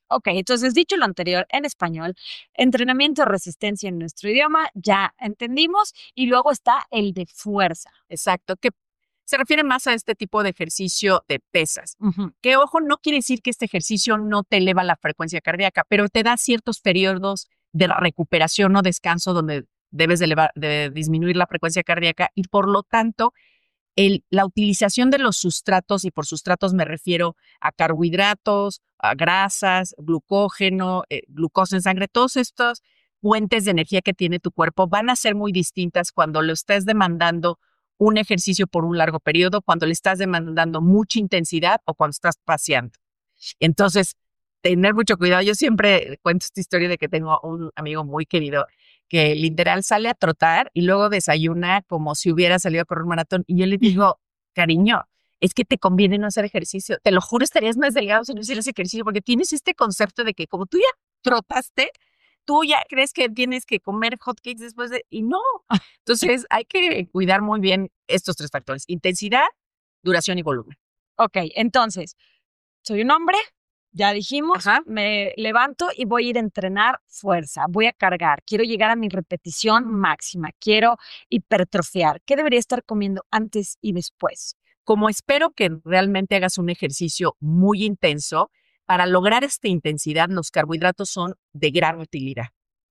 Ok, entonces dicho lo anterior en español, entrenamiento de resistencia en nuestro idioma, ya entendimos, y luego está el de fuerza.
Exacto, que se refiere más a este tipo de ejercicio de pesas.
Ujú.
Que, ojo, no quiere decir que este ejercicio no te eleva la frecuencia cardíaca, pero te da ciertos periodos de recuperación o descanso donde debes de, elevar, de disminuir la frecuencia cardíaca y por lo tanto el, la utilización de los sustratos, y por sustratos me refiero a carbohidratos, a grasas, glucógeno, eh, glucosa en sangre, todos estos fuentes de energía que tiene tu cuerpo van a ser muy distintas cuando lo estés demandando un ejercicio por un largo periodo, cuando le estás demandando mucha intensidad o cuando estás paseando. Entonces, tener mucho cuidado. Yo siempre cuento esta historia de que tengo un amigo muy querido que literal sale a trotar y luego desayuna como si hubiera salido a correr un maratón. Y yo le digo, cariño, es que te conviene no hacer ejercicio. Te lo juro, estarías más delgado si no hicieras ejercicio, porque tienes este concepto de que como tú ya trotaste, tú ya crees que tienes que comer hotcakes después de... Y no. Entonces, hay que cuidar muy bien estos tres factores: intensidad, duración y volumen.
Ok, entonces, soy un hombre, ya dijimos,
Ajá.
me levanto y voy a ir a entrenar fuerza, voy a cargar, quiero llegar a mi repetición máxima, quiero hipertrofiar. ¿Qué debería estar comiendo antes y después?
Como espero que realmente hagas un ejercicio muy intenso, para lograr esta intensidad, los carbohidratos son de gran utilidad.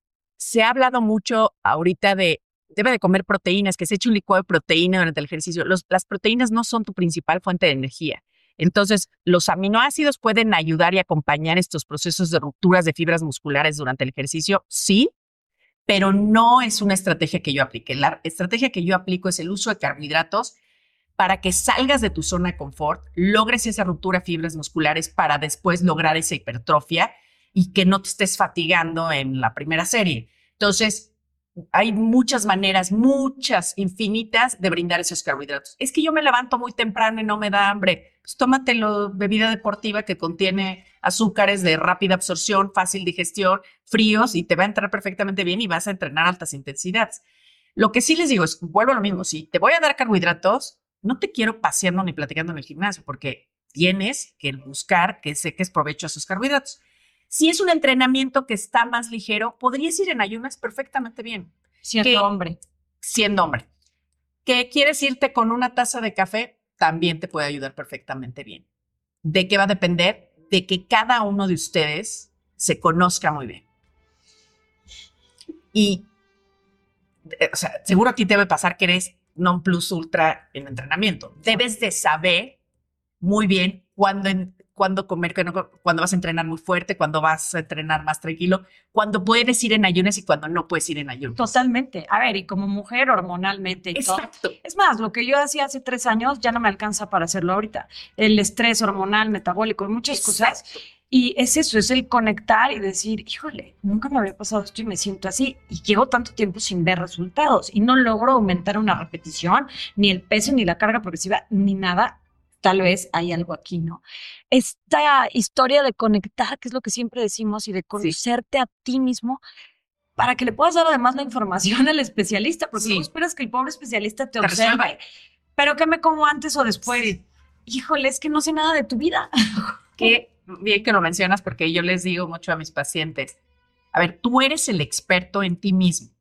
Se ha hablado mucho ahorita de, debe de comer proteínas, que se eche un licuado de proteína durante el ejercicio. Los, las proteínas no son tu principal fuente de energía. Entonces, los aminoácidos pueden ayudar y acompañar estos procesos de rupturas de fibras musculares durante el ejercicio, sí, pero no es una estrategia que yo aplique. La estrategia que yo aplico es el uso de carbohidratos para que salgas de tu zona de confort, logres esa ruptura de fibras musculares para después lograr esa hipertrofia y que no te estés fatigando en la primera serie. Entonces, hay muchas maneras, muchas, infinitas, de brindar esos carbohidratos. Es que yo me levanto muy temprano y no me da hambre. Pues tómatelo, bebida deportiva que contiene azúcares de rápida absorción, fácil digestión, fríos, y te va a entrar perfectamente bien y vas a entrenar a altas intensidades. Lo que sí les digo es, vuelvo a lo mismo, si te voy a dar carbohidratos, no te quiero paseando ni platicando en el gimnasio, porque tienes que buscar que saques provecho a esos carbohidratos. Si es un entrenamiento que está más ligero, podrías ir en ayunas perfectamente bien.
Siendo
que,
hombre.
Siendo hombre. ¿Que quieres irte con una taza de café? También te puede ayudar perfectamente bien. ¿De qué va a depender? De que cada uno de ustedes se conozca muy bien. Y, o sea, seguro a ti te debe pasar que eres non plus ultra en entrenamiento. Debes de saber muy bien cuándo, en, cuándo comer, cuándo vas a entrenar muy fuerte, cuándo vas a entrenar más tranquilo, cuándo puedes ir en ayunas y cuándo no puedes ir en ayunas.
Totalmente. A ver, y como mujer hormonalmente y
Exacto.
todo. Es más, lo que yo hacía hace tres años ya no me alcanza para hacerlo ahorita. El estrés hormonal, metabólico, muchas
Exacto.
cosas. Y es eso, es el conectar y decir, híjole, nunca me había pasado esto y me siento así. Y llevo tanto tiempo sin ver resultados y no logro aumentar una repetición, ni el peso, ni la carga progresiva, ni nada. Tal vez hay algo aquí, ¿no? Esta historia de conectar, que es lo que siempre decimos, y de conocerte sí. a ti mismo, para que le puedas dar además la información al especialista, porque sí. tú esperas que el pobre especialista te, te observe. Resuelve. Pero ¿qué me como antes o después? Sí. Híjole, es que no sé nada de tu vida.
Qué bien que lo mencionas, porque yo les digo mucho a mis pacientes, a ver, tú eres el experto en ti mismo.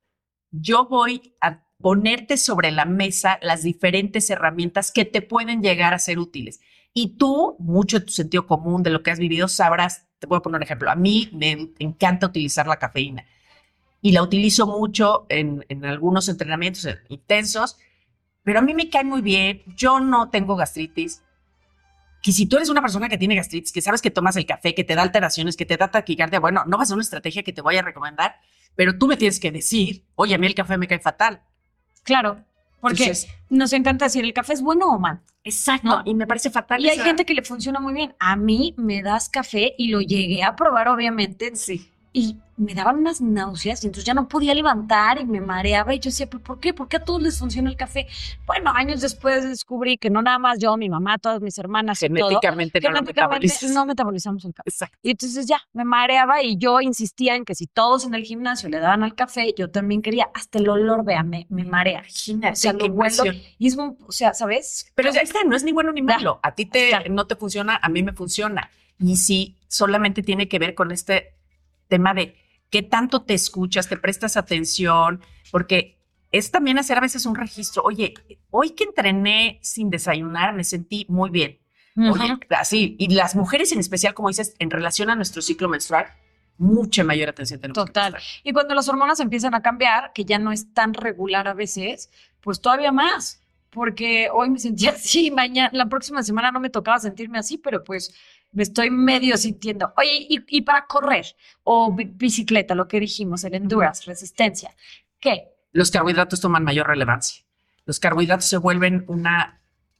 Yo voy a ponerte sobre la mesa las diferentes herramientas que te pueden llegar a ser útiles. Y tú, mucho de tu sentido común, de lo que has vivido, sabrás. Te voy a poner un ejemplo. A mí me encanta utilizar la cafeína y la utilizo mucho en, en algunos entrenamientos intensos, pero a mí me cae muy bien. Yo no tengo gastritis. Que si tú eres una persona que tiene gastritis, que sabes que tomas el café, que te da alteraciones, que te da taquicardia, bueno, no va a ser una estrategia que te voy a recomendar, pero tú me tienes que decir, oye, a mí el café me cae fatal.
Claro, porque Entonces, nos encanta decir, ¿el café es bueno o mal?
Exacto, ¿no? Y me parece fatal.
Y esa... hay gente que le funciona muy bien. A mí me das café y lo llegué a probar, obviamente.
Sí.
Y me daban unas náuseas y entonces ya no podía levantar y me mareaba y yo decía, ¿pero por qué? ¿Por qué a todos les funciona el café? Bueno, años después descubrí que no nada más yo, mi mamá, todas mis hermanas
genéticamente,
y todo,
no,
genéticamente no metabolizamos el café.
Exacto.
Y entonces ya me mareaba y yo insistía en que si todos en el gimnasio le daban al café, yo también quería, hasta el olor, vea, me, me marea.
Imagínate,
o sea, lo huelo y es un, o sea, ¿sabes?
Pero ya está, no es ni bueno ni malo. A ti te, no te funciona, a mí me funciona. y sí, solamente tiene que ver con este tema de qué tanto te escuchas, te prestas atención, porque es también hacer a veces un registro. Oye, hoy que entrené sin desayunar me sentí muy bien. Oye, así, y las mujeres en especial, como dices, en relación a nuestro ciclo menstrual, mucha mayor atención tenemos.
Total. Y cuando las hormonas empiezan a cambiar, que ya no es tan regular a veces, pues todavía más, porque hoy me sentía así, mañana, la próxima semana no me tocaba sentirme así, pero pues me estoy medio sintiendo. Oye, y, y para correr o bi- bicicleta, lo que dijimos, el endurance, resistencia, ¿qué?
Los carbohidratos toman mayor relevancia. Los carbohidratos se vuelven una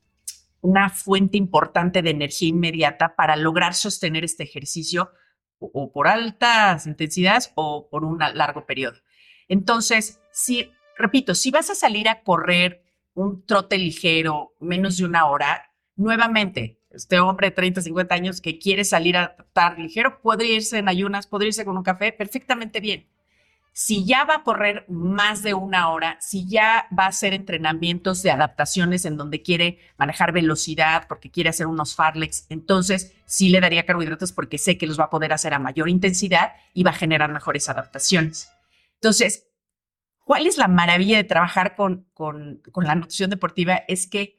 una fuente importante de energía inmediata para lograr sostener este ejercicio o, o por altas intensidades o por un largo periodo. Entonces, si, repito, si vas a salir a correr un trote ligero, menos de una hora, nuevamente, este hombre de treinta, cincuenta años que quiere salir a trotar ligero, podría irse en ayunas, podría irse con un café, perfectamente bien. Si ya va a correr más de una hora, si ya va a hacer entrenamientos de adaptaciones en donde quiere manejar velocidad porque quiere hacer unos farlex, entonces sí le daría carbohidratos porque sé que los va a poder hacer a mayor intensidad y va a generar mejores adaptaciones. Entonces, ¿cuál es la maravilla de trabajar con, con, con la nutrición deportiva? Es que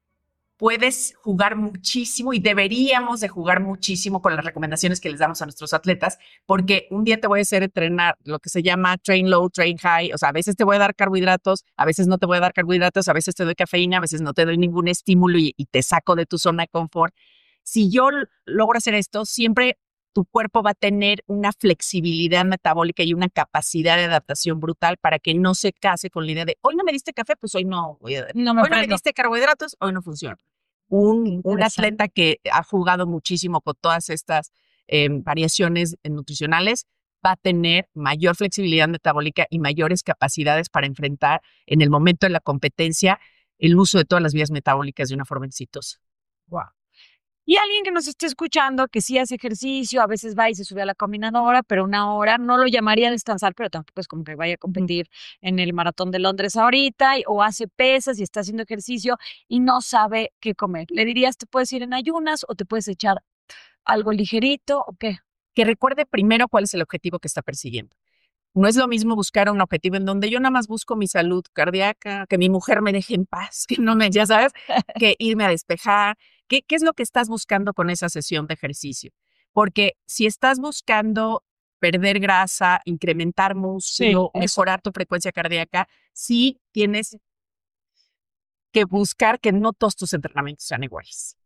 puedes jugar muchísimo y deberíamos de jugar muchísimo con las recomendaciones que les damos a nuestros atletas, porque un día te voy a hacer entrenar lo que se llama train low, train high, o sea, a veces te voy a dar carbohidratos, a veces no te voy a dar carbohidratos, a veces te doy cafeína, a veces no te doy ningún estímulo y, y te saco de tu zona de confort. Si yo logro hacer esto, siempre tu cuerpo va a tener una flexibilidad metabólica y una capacidad de adaptación brutal para que no se case con la idea de hoy no me diste café, pues hoy no voy a dar.
No me
hoy no me
prendo.
diste carbohidratos, hoy no funciona. Un, un atleta que ha jugado muchísimo con todas estas eh, variaciones nutricionales va a tener mayor flexibilidad metabólica y mayores capacidades para enfrentar en el momento de la competencia el uso de todas las vías metabólicas de una forma exitosa.
Wow. Y alguien que nos esté escuchando, que sí hace ejercicio, a veces va y se sube a la caminadora, pero una hora no lo llamaría descansar, pero tampoco es como que vaya a competir en el maratón de Londres ahorita, y- o hace pesas y está haciendo ejercicio y no sabe qué comer. ¿Le dirías, te puedes ir en ayunas o te puedes echar algo ligerito o qué?
Que recuerde primero cuál es el objetivo que está persiguiendo. No es lo mismo buscar un objetivo en donde yo nada más busco mi salud cardíaca, que mi mujer me deje en paz, que no me, ya sabes, que irme a despejar. ¿Qué, qué es lo que estás buscando con esa sesión de ejercicio? Porque si estás buscando perder grasa, incrementar músculo,
Sí, eso.
mejorar tu frecuencia cardíaca, sí tienes que buscar que no todos tus entrenamientos sean iguales.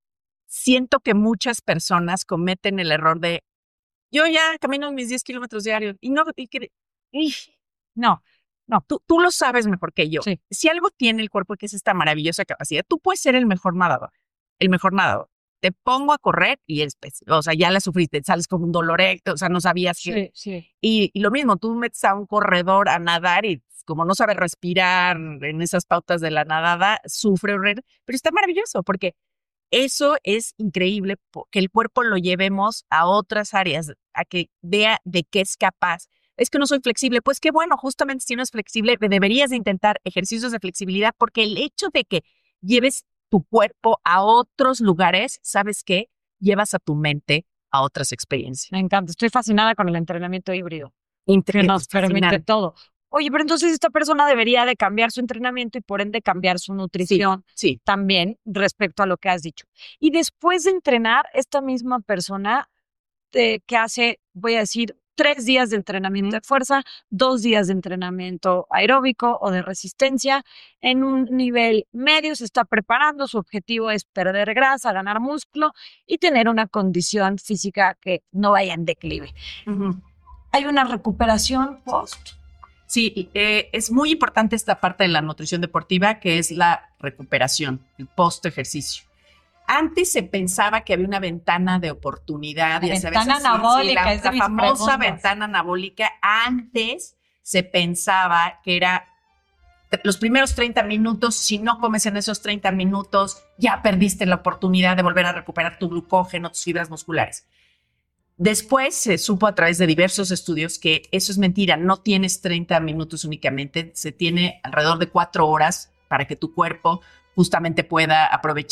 Siento que muchas personas cometen el error de yo ya camino mis diez kilómetros diarios y no, y que, y,
No, no.
tú, tú lo sabes mejor que yo.
Sí.
Si algo tiene el cuerpo que es esta maravillosa capacidad, tú puedes ser el mejor nadador, el mejor nadador. Te pongo a correr y es, o sea, ya la sufriste, sales con un dolor, o sea, no sabías que.
Sí, sí.
Y, y lo mismo, tú metes a un corredor a nadar y como no sabe respirar en esas pautas de la nadada, sufre horror, pero está maravilloso porque eso es increíble, que el cuerpo lo llevemos a otras áreas, a que vea de qué es capaz. Es que no soy flexible. Pues qué bueno, justamente si no es flexible, deberías de intentar ejercicios de flexibilidad porque el hecho de que lleves tu cuerpo a otros lugares, ¿sabes qué? Llevas a tu mente a otras experiencias.
Me encanta. Estoy fascinada con el entrenamiento híbrido, que
Inter-
nos permite
fascinante.
todo. Oye, pero entonces esta persona debería de cambiar su entrenamiento y por ende cambiar su nutrición
Sí,
también respecto a lo que has dicho. Y después de entrenar, esta misma persona eh, que hace, voy a decir, tres días de entrenamiento de fuerza, dos días de entrenamiento aeróbico o de resistencia, en un nivel medio se está preparando, su objetivo es perder grasa, ganar músculo y tener una condición física que no vaya en declive.
Ujú.
Hay una recuperación post.
Sí, eh, es muy importante esta parte de la nutrición deportiva, que es la recuperación, el post-ejercicio. Antes se pensaba que había una ventana de oportunidad.
La
ya sabes,
ventana
así,
anabólica,
sí, la,
es de
la
mis
famosa
preguntas.
ventana anabólica. Antes se pensaba que era los primeros treinta minutos, si no comes en esos treinta minutos, ya perdiste la oportunidad de volver a recuperar tu glucógeno, tus fibras musculares. Después se supo a través de diversos estudios que eso es mentira, no tienes treinta minutos únicamente, se tiene alrededor de cuatro horas para que tu cuerpo justamente pueda aprovechar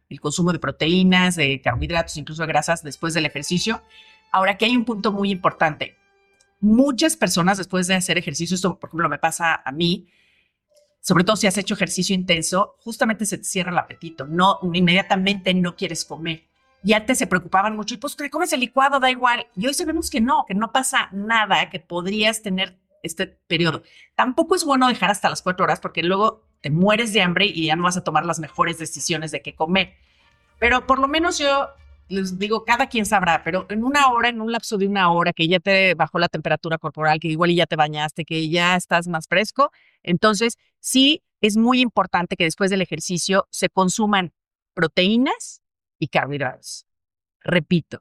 el consumo de proteínas, de carbohidratos, incluso de grasas después del ejercicio. Ahora, aquí hay un punto muy importante. Muchas personas después de hacer ejercicio, esto por ejemplo me pasa a mí, sobre todo si has hecho ejercicio intenso, justamente se te cierra el apetito, no, inmediatamente no quieres comer. Y antes se preocupaban mucho, y pues te comes el licuado, da igual. Y hoy sabemos que no, que no pasa nada, que podrías tener este periodo. Tampoco es bueno dejar hasta las cuatro horas porque luego te mueres de hambre y ya no vas a tomar las mejores decisiones de qué comer. Pero por lo menos yo les digo, cada quien sabrá, pero en una hora, en un lapso de una hora, que ya te bajó la temperatura corporal, que igual ya te bañaste, que ya estás más fresco, entonces sí es muy importante que después del ejercicio se consuman proteínas y carbohidratos. Repito,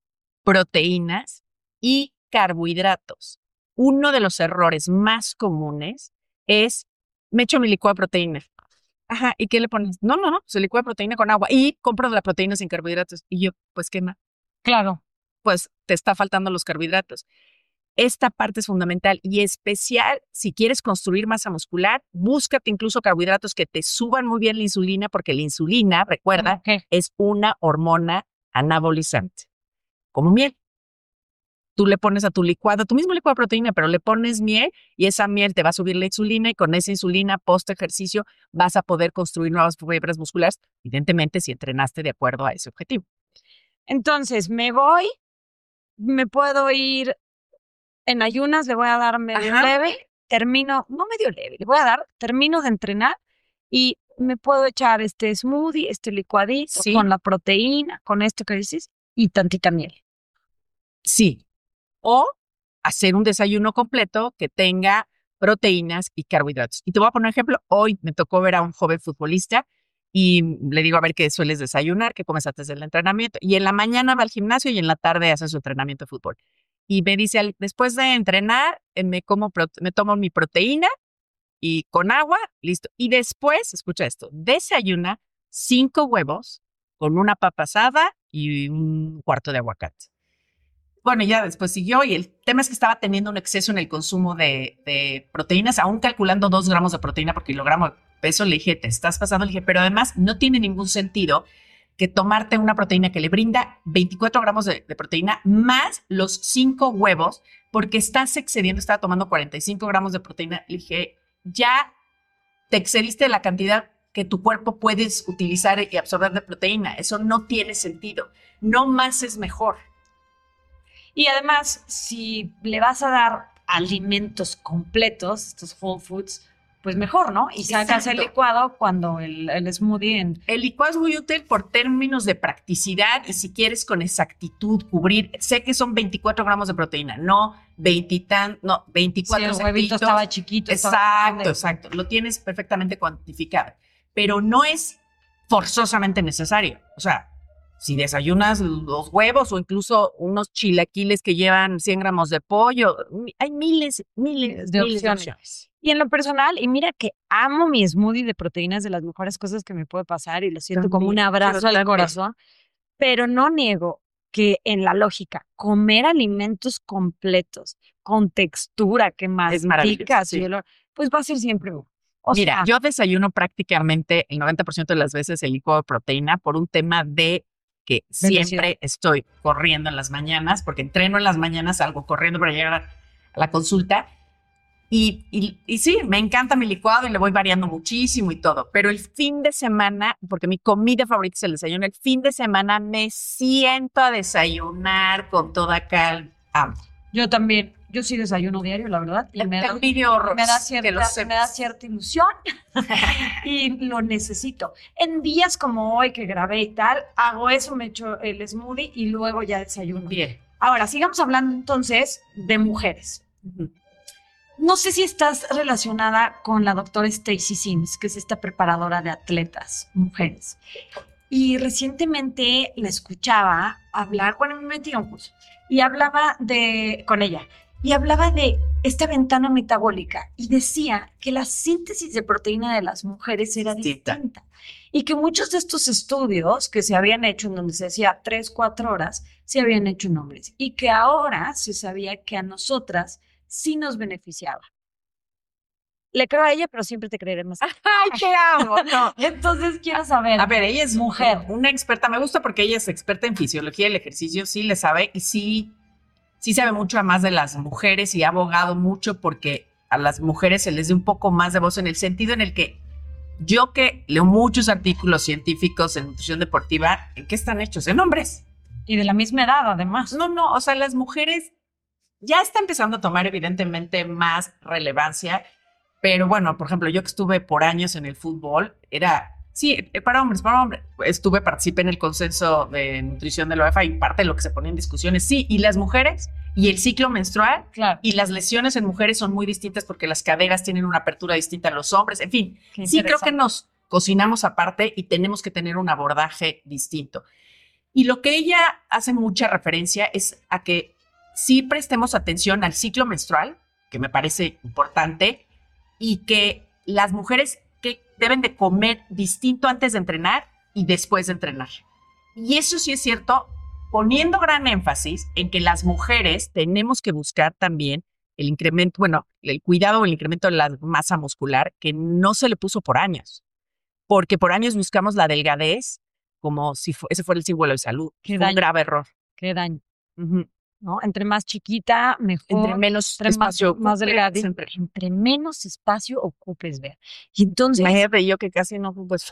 proteínas y carbohidratos. Uno de los errores más comunes es, me echo mi licuado de proteína. Ajá, ¿y qué le pones? No, no, no, se licúa de proteína con agua y compro de la proteína sin carbohidratos. Y yo, pues, ¿qué más?
Claro.
Pues te está faltando los carbohidratos. Esta parte es fundamental y especial si quieres construir masa muscular, búscate incluso carbohidratos que te suban muy bien la insulina, porque la insulina, recuerda,
Okay.
es una hormona anabolizante, como miel. Tú le pones a tu licuado, tu mismo licuado de proteína, pero le pones miel y esa miel te va a subir la insulina y con esa insulina post ejercicio vas a poder construir nuevas fibras musculares, evidentemente si entrenaste de acuerdo a ese objetivo.
Entonces, me voy, me puedo ir en ayunas, le voy a dar medio
Ajá.
leve, termino, no medio leve, le voy a dar, termino de entrenar y me puedo echar este smoothie, este licuadito
Sí.
con la proteína, con esto que dices y tantita miel.
Sí. O hacer un desayuno completo que tenga proteínas y carbohidratos. Y te voy a poner un ejemplo. Hoy me tocó ver a un joven futbolista y le digo, a ver qué sueles desayunar, qué comes antes del entrenamiento. Y en la mañana va al gimnasio y en la tarde hace su entrenamiento de fútbol. Y me dice, después de entrenar, eh, me, como me tomo mi proteína y con agua, listo. Y después, escucha esto, desayuna cinco huevos con una papa asada y un cuarto de aguacate. Bueno, ya después siguió y el tema es que estaba teniendo un exceso en el consumo de, de proteínas, aún calculando dos gramos de proteína por kilogramo de peso. Le dije, te estás pasando, le dije, pero además no tiene ningún sentido que tomarte una proteína que le brinda veinticuatro gramos de, de proteína más los cinco huevos, porque estás excediendo, estaba tomando cuarenta y cinco gramos de proteína. Le dije, ya te excediste de la cantidad que tu cuerpo puedes utilizar y absorber de proteína. Eso no tiene sentido. No más es mejor.
Y además, si le vas a dar alimentos completos, estos whole foods, pues mejor, ¿no? Y sacas el licuado cuando el, el smoothie en...
El licuado es muy útil por términos de practicidad y si quieres con exactitud cubrir, sé que son veinticuatro gramos de proteína, no veintitan, no, veinticuatro.
Sí, el huevito estaba chiquito.
Exacto,
estaba
exacto. Lo tienes perfectamente cuantificado, pero no es forzosamente necesario. O sea, si desayunas los huevos o incluso unos chilaquiles que llevan cien gramos de pollo, hay miles, miles
de
miles
opciones.
de opciones.
Y en lo personal, y mira que amo mi smoothie de proteínas, de las mejores cosas que me puede pasar y lo siento
También,
como un abrazo al corazón, pero no niego que en la lógica, comer alimentos completos, con textura, que
Es maravilloso,
masticas,
sí.
y olor, pues va a ser siempre uno. O
Mira,
sea,
yo desayuno prácticamente el noventa por ciento de las veces el licuado de proteína por un tema de que
Velocidad.
siempre estoy corriendo en las mañanas, porque entreno en las mañanas, salgo corriendo para llegar a la consulta. Y, y, y sí, me encanta mi licuado y le voy variando muchísimo y todo. Pero el fin de semana, porque mi comida favorita es el desayuno, el fin de semana me siento a desayunar con toda calma.
yo también, yo sí desayuno diario, la verdad, y me da,
envidio horror,
me da
que
cierta,
lo
me
sepas.
da cierta ilusión y lo necesito. En días como hoy que grabé y tal, hago eso, me echo el smoothie y luego ya desayuno.
Bien.
Ahora, sigamos hablando entonces de mujeres.
Ujú.
No sé si estás relacionada con la doctora Stacy Sims, que es esta preparadora de atletas, mujeres. Y recientemente la escuchaba hablar, bueno, me metí a un curso, y hablaba de, con ella, y hablaba de esta ventana metabólica, y decía que la síntesis de proteína de las mujeres era
Distinta.
distinta. Y que muchos de estos estudios que se habían hecho en donde se decía tres, cuatro horas, se habían hecho en hombres. Y que ahora se sabía que a nosotras sí nos beneficiaba. le creo a ella, pero siempre te creeré más.
¡Ay, te amo! No.
Entonces quiero saber.
A ver, ella es
mujer.
Una experta, me gusta porque ella es experta en fisiología del ejercicio, sí le sabe y sí, sí sabe mucho más de las mujeres y ha abogado mucho porque a las mujeres se les dé un poco más de voz en el sentido en el que yo que leo muchos artículos científicos en nutrición deportiva, ¿en qué están hechos? En hombres.
Y de la misma edad, además.
No, no, o sea, las mujeres ya está empezando a tomar evidentemente más relevancia, pero bueno, por ejemplo, yo que estuve por años en el fútbol, era, sí, para hombres, para hombres, estuve, participé en el consenso de nutrición de la UEFA y parte de lo que se ponía en discusiones, sí, y las mujeres y el ciclo menstrual,
claro.
Y las lesiones en mujeres son muy distintas porque las caderas tienen una apertura distinta a los hombres, en fin, sí creo que nos cocinamos aparte y tenemos que tener un abordaje distinto. Y lo que ella hace mucha referencia es a que sí prestemos atención al ciclo menstrual, que me parece importante, y que las mujeres que deben de comer distinto antes de entrenar y después de entrenar. Y eso sí es cierto, poniendo gran énfasis en que las mujeres tenemos que buscar también el incremento, bueno, el cuidado o el incremento de la masa muscular que no se le puso por años, porque por años buscamos la delgadez como si fu- ese fuera el símbolo de salud.
Qué
Fue un
daño.
grave error.
Qué daño,
Ujú.
¿no? Entre más chiquita, mejor.
Entre menos
Entre más,
espacio
más
ocupes,
delgada.
entre-
Entre menos espacio ocupes, ver. Y entonces,
Imagínate yo que casi no, pues,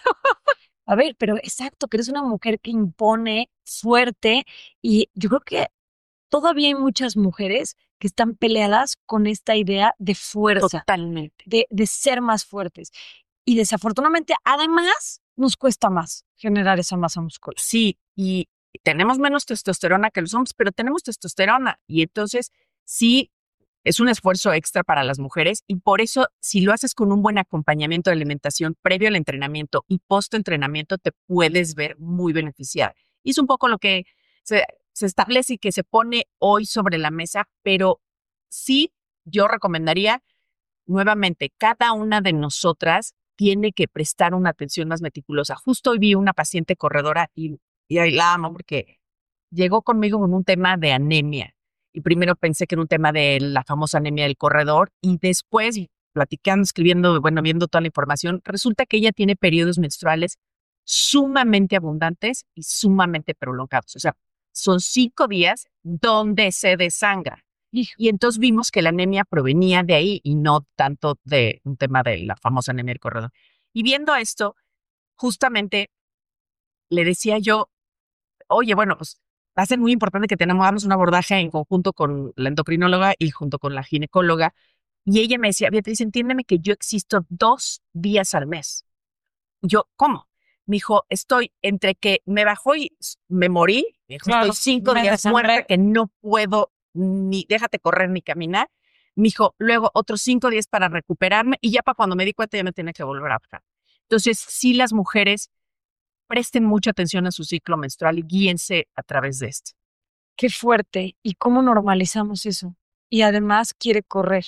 a ver, pero exacto, que eres una mujer que impone fuerte y yo creo que todavía hay muchas mujeres que están peleadas con esta idea de fuerza,
totalmente.
de, de ser más fuertes. Y desafortunadamente, además, nos cuesta más generar esa masa muscular.
Sí, y tenemos menos testosterona que los hombres, pero tenemos testosterona y entonces sí es un esfuerzo extra para las mujeres y por eso si lo haces con un buen acompañamiento de alimentación previo al entrenamiento y post-entrenamiento te puedes ver muy beneficiada. Y es un poco lo que se, se establece y que se pone hoy sobre la mesa, pero sí yo recomendaría nuevamente, cada una de nosotras tiene que prestar una atención más meticulosa. Justo hoy vi una paciente corredora y, y ahí la amo porque llegó conmigo con un tema de anemia. Y primero pensé que era un tema de la famosa anemia del corredor y después, platicando, escribiendo, bueno, viendo toda la información, resulta que ella tiene periodos menstruales sumamente abundantes y sumamente prolongados. O sea, son cinco días donde se desangra. Y entonces vimos que la anemia provenía de ahí y no tanto de un tema de la famosa anemia del corredor. Y viendo esto, justamente le decía yo, oye, bueno, pues va a ser muy importante que tengamos un abordaje en conjunto con la endocrinóloga y junto con la ginecóloga. Y ella me decía, Beatriz, entiéndeme que yo existo dos días al mes. Yo, ¿cómo? Me dijo, estoy entre que me bajó y me morí, me dijo,
Claro,
estoy cinco
me
días
desangré.
muerta que no puedo ni, déjate correr ni caminar. Me dijo, luego otros cinco días para recuperarme y ya para cuando me di cuenta ya me tenía que volver a bajar. Entonces, sí, las mujeres presten mucha atención a su ciclo menstrual y guíense a través de esto.
Qué fuerte. ¿Y cómo normalizamos eso? Y además quiere correr.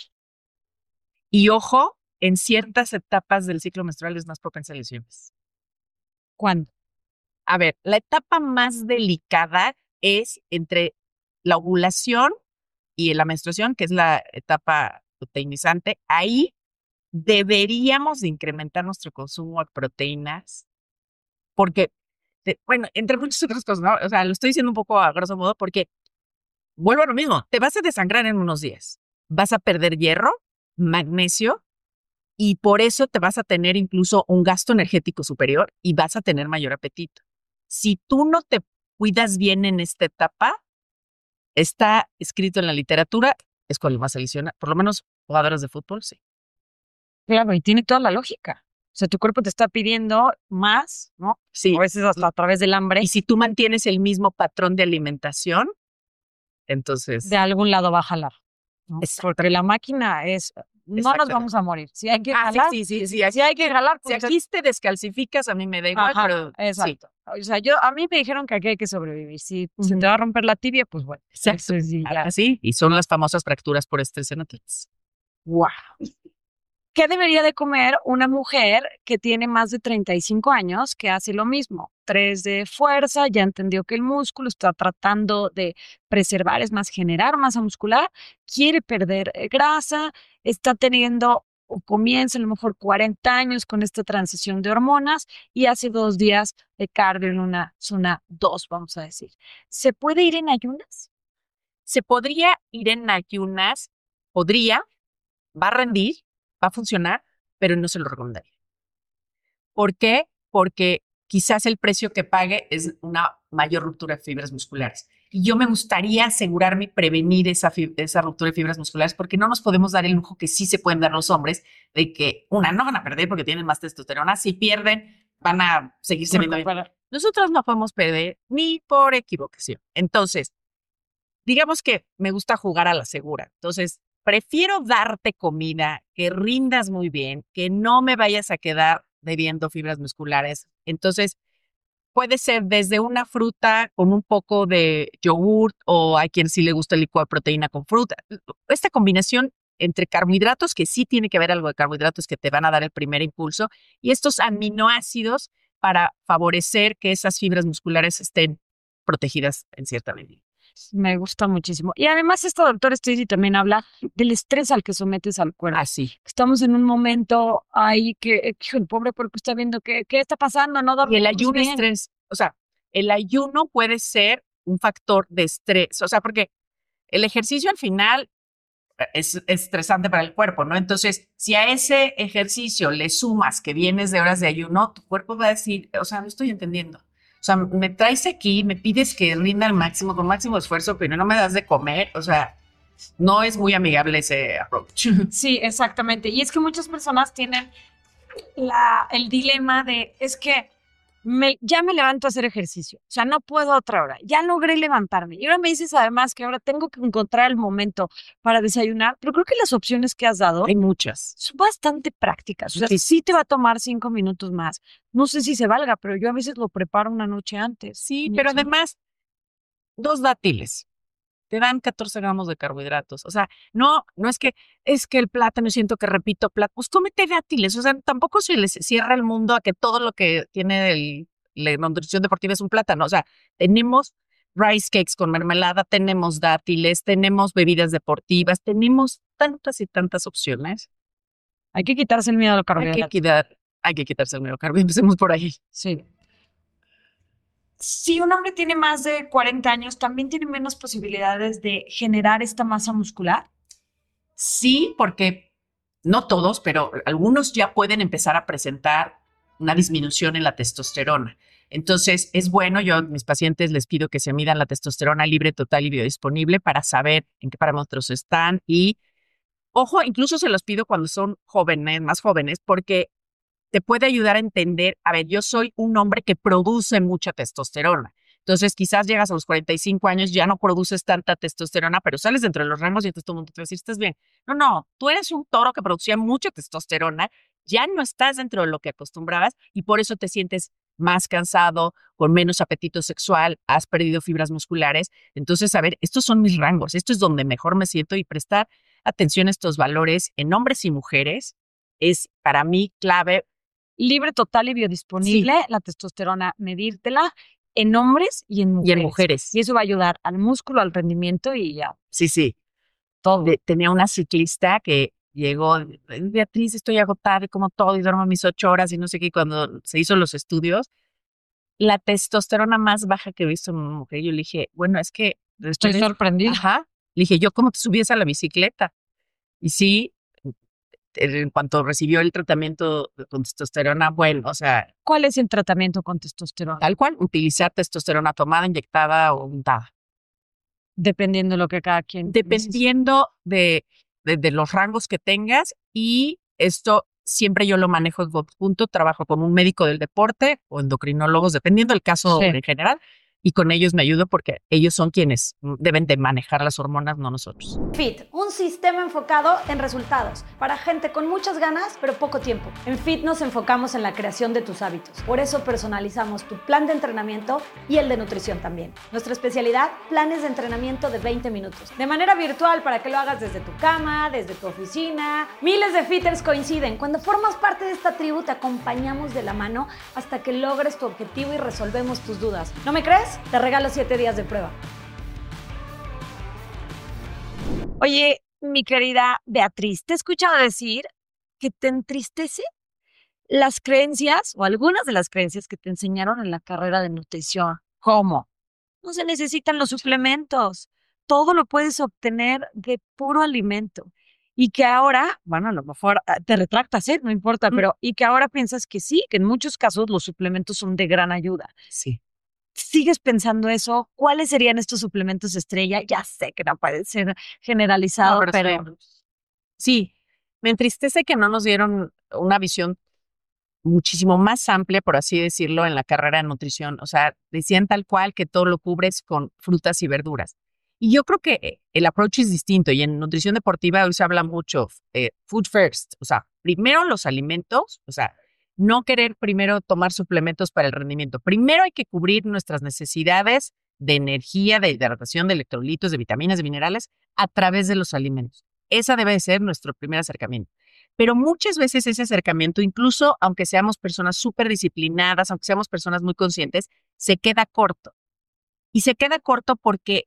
Y ojo, en ciertas etapas del ciclo menstrual es más propensa a lesiones.
¿Cuándo?
A ver, la etapa más delicada es entre la ovulación y la menstruación, que es la etapa proteinizante. Ahí deberíamos de incrementar nuestro consumo de proteínas porque, te- bueno, entre muchas otras cosas, ¿no? O sea, lo estoy diciendo un poco a grosso modo porque, vuelvo a lo mismo, te vas a desangrar en unos días. Vas a perder hierro, magnesio, y por eso te vas a tener incluso un gasto energético superior y vas a tener mayor apetito. Si tú no te cuidas bien en esta etapa, está escrito en la literatura, es cuando más se lesiona, por lo menos jugadores de fútbol, sí.
Claro, y tiene toda la lógica. O sea, tu cuerpo te está pidiendo más, ¿no?
Sí.
A veces hasta a través del hambre.
Y si tú mantienes el mismo patrón de alimentación, entonces...
De algún lado va a jalar, ¿no?
Exacto.
Porque la máquina es, no nos
Exactamente.
vamos a morir. Si hay que
Ah, sí,
jalar,
sí, sí, sí,
si
aquí-
hay que jalar,
Si
pues
aquí te descalcificas, a mí me da igual,
Ajá,
pero
exacto. O sea, yo, a mí me dijeron que aquí hay que sobrevivir. Si se
Ujú.
te va a romper la tibia, pues bueno.
Exacto.
Eso sí,
sí,
ya.
así. Y son las famosas fracturas por estrés en atletas.
Wow. ¿Qué debería de comer una mujer que tiene más de treinta y cinco años que hace lo mismo? Tres de fuerza, ya entendió que el músculo está tratando de preservar, es más, generar masa muscular, quiere perder eh, grasa, está teniendo o comienza a lo mejor cuarenta años con esta transición de hormonas y hace dos días de cardio en una zona dos, vamos a decir. ¿Se puede ir en ayunas?
Se podría ir en ayunas, podría, va a rendir, va a funcionar, pero no se lo recomendaría. ¿Por qué? Porque quizás el precio que pague es una mayor ruptura de fibras musculares. Y yo me gustaría asegurarme y prevenir esa, esa ruptura de fibras musculares porque no nos podemos dar el lujo que sí se pueden dar los hombres de que, una, no van a perder porque tienen más testosterona. Si pierden, van a seguirse viendo bien. Nosotros no podemos perder ni por equivocación. Entonces, digamos que me gusta jugar a la segura. Entonces, prefiero darte comida, que rindas muy bien, que no me vayas a quedar debiendo fibras musculares. Entonces, puede ser desde una fruta con un poco de yogurt o hay quien sí le gusta el licuado de proteína con fruta. Esta combinación entre carbohidratos, que sí tiene que haber algo de carbohidratos que te van a dar el primer impulso, y estos aminoácidos para favorecer que esas fibras musculares estén protegidas en cierta medida.
Me gusta muchísimo. Y además esta doctora Stacy también habla del estrés al que sometes al cuerpo.
Así.
Estamos en un momento ahí que, que el pobre cuerpo está viendo qué, qué está pasando, no
Y el ayuno estrés, o sea, el ayuno puede ser un factor de estrés, o sea, porque el ejercicio al final es estresante para el cuerpo, ¿no? Entonces, si a ese ejercicio le sumas que vienes de horas de ayuno, tu cuerpo va a decir, o sea, no estoy entendiendo. O sea, me traes aquí, me pides que rinda al máximo, con máximo esfuerzo, pero no me das de comer. O sea, no es muy amigable ese approach.
Sí, exactamente. Y es que muchas personas tienen la, el dilema de, es que me, ya me levanto a hacer ejercicio. O sea, no puedo a otra hora. Ya logré levantarme. Y ahora me dices además que ahora tengo que encontrar el momento para desayunar. Pero creo que las opciones que has dado
hay muchas.
Son bastante prácticas. O sea,
Sí.
sí te va a tomar cinco minutos más. No sé si se valga, pero yo a veces lo preparo una noche antes.
Sí, pero
eso.
además, dos dátiles te dan catorce gramos de carbohidratos. O sea, no, no es que, es que el plátano, siento que repito plátano, pues cómete dátiles. O sea, tampoco se les cierra el mundo a que todo lo que tiene el, la nutrición deportiva es un plátano. O sea, tenemos rice cakes con mermelada, tenemos dátiles, tenemos bebidas deportivas, tenemos tantas y tantas opciones.
Hay que quitarse el miedo a los carbohidratos.
Hay que quitar, hay que quitarse el miedo al carbohidrato. Empecemos por ahí.
Sí. Si un hombre tiene más de cuarenta años, ¿también tiene menos posibilidades de generar esta masa muscular?
Sí, porque no todos, pero algunos ya pueden empezar a presentar una disminución en la testosterona. Entonces, es bueno, yo a mis pacientes les pido que se midan la testosterona libre, total y biodisponible para saber en qué parámetros están. Y, ojo, incluso se los pido cuando son jóvenes, más jóvenes, porque te puede ayudar a entender, a ver, yo soy un hombre que produce mucha testosterona. Entonces, quizás llegas a los cuarenta y cinco años, ya no produces tanta testosterona, pero sales dentro de los rangos y entonces todo el mundo te va a decir, ¿estás bien? No, no, tú eres un toro que producía mucha testosterona, ya no estás dentro de lo que acostumbrabas y por eso te sientes más cansado, con menos apetito sexual, has perdido fibras musculares. Entonces, a ver, estos son mis rangos, esto es donde mejor me siento y prestar atención a estos valores en hombres y mujeres es para mí clave.
Libre, total y biodisponible, sí. La testosterona, medírtela en hombres y en mujeres.
Y en mujeres.
Y eso va a ayudar al músculo, al rendimiento y ya.
Sí, sí. Todo. De, tenía una ciclista que llegó, Beatriz, estoy agotada y como todo y duermo mis ocho horas y no sé qué. Cuando se hizo los estudios, la testosterona más baja que he visto en una mujer, yo le dije, bueno, es que...
Estoy
eres...
sorprendida.
Ajá. Le dije, ¿yo cómo te subías a la bicicleta? Y sí... en cuanto recibió el tratamiento con testosterona, bueno, o sea...
¿Cuál es el tratamiento con testosterona?
Tal cual, utilizar testosterona tomada, inyectada o untada.
Dependiendo de lo que cada quien...
Dependiendo de, de, de los rangos que tengas y esto siempre yo lo manejo en conjunto, trabajo con un médico del deporte o endocrinólogos, dependiendo del caso sí. En general. Y con ellos me ayudo porque ellos son quienes deben de manejar las hormonas, no nosotros.
Fit, un sistema enfocado en resultados para gente con muchas ganas, pero poco tiempo. En Fit nos enfocamos en la creación de tus hábitos. Por eso personalizamos tu plan de entrenamiento y el de nutrición también. Nuestra especialidad, planes de entrenamiento de veinte minutos. De manera virtual para que lo hagas desde tu cama, desde tu oficina. Miles de fitters coinciden. Cuando formas parte de esta tribu, te acompañamos de la mano hasta que logres tu objetivo y resolvemos tus dudas. ¿No me crees? Te regalo siete días de prueba.
Oye, mi querida Beatriz, te he escuchado decir que te entristece las creencias o algunas de las creencias que te enseñaron en la carrera de nutrición. ¿Cómo? No se necesitan los suplementos. Todo lo puedes obtener de puro alimento. Y que ahora, bueno, a lo mejor ah, te retractas, ¿eh? No importa,
Mm.
pero y que ahora piensas que sí, que en muchos casos los suplementos son de gran ayuda.
Sí.
¿Sigues pensando eso? ¿Cuáles serían estos suplementos estrella? Ya sé que no puede ser generalizado,
No, pero
pero
sí. Sí, me entristece que no nos dieron una visión muchísimo más amplia, por así decirlo, en la carrera de nutrición. O sea, decían tal cual que todo lo cubres con frutas y verduras. Y yo creo que eh, el approach es distinto. Y en nutrición deportiva hoy se habla mucho, eh, food first. O sea, primero los alimentos, o sea, no querer primero tomar suplementos para el rendimiento. Primero hay que cubrir nuestras necesidades de energía, de hidratación, de electrolitos, de vitaminas, de minerales a través de los alimentos. Esa debe ser nuestro primer acercamiento. Pero muchas veces ese acercamiento, incluso aunque seamos personas súper disciplinadas, aunque seamos personas muy conscientes, se queda corto. Y se queda corto porque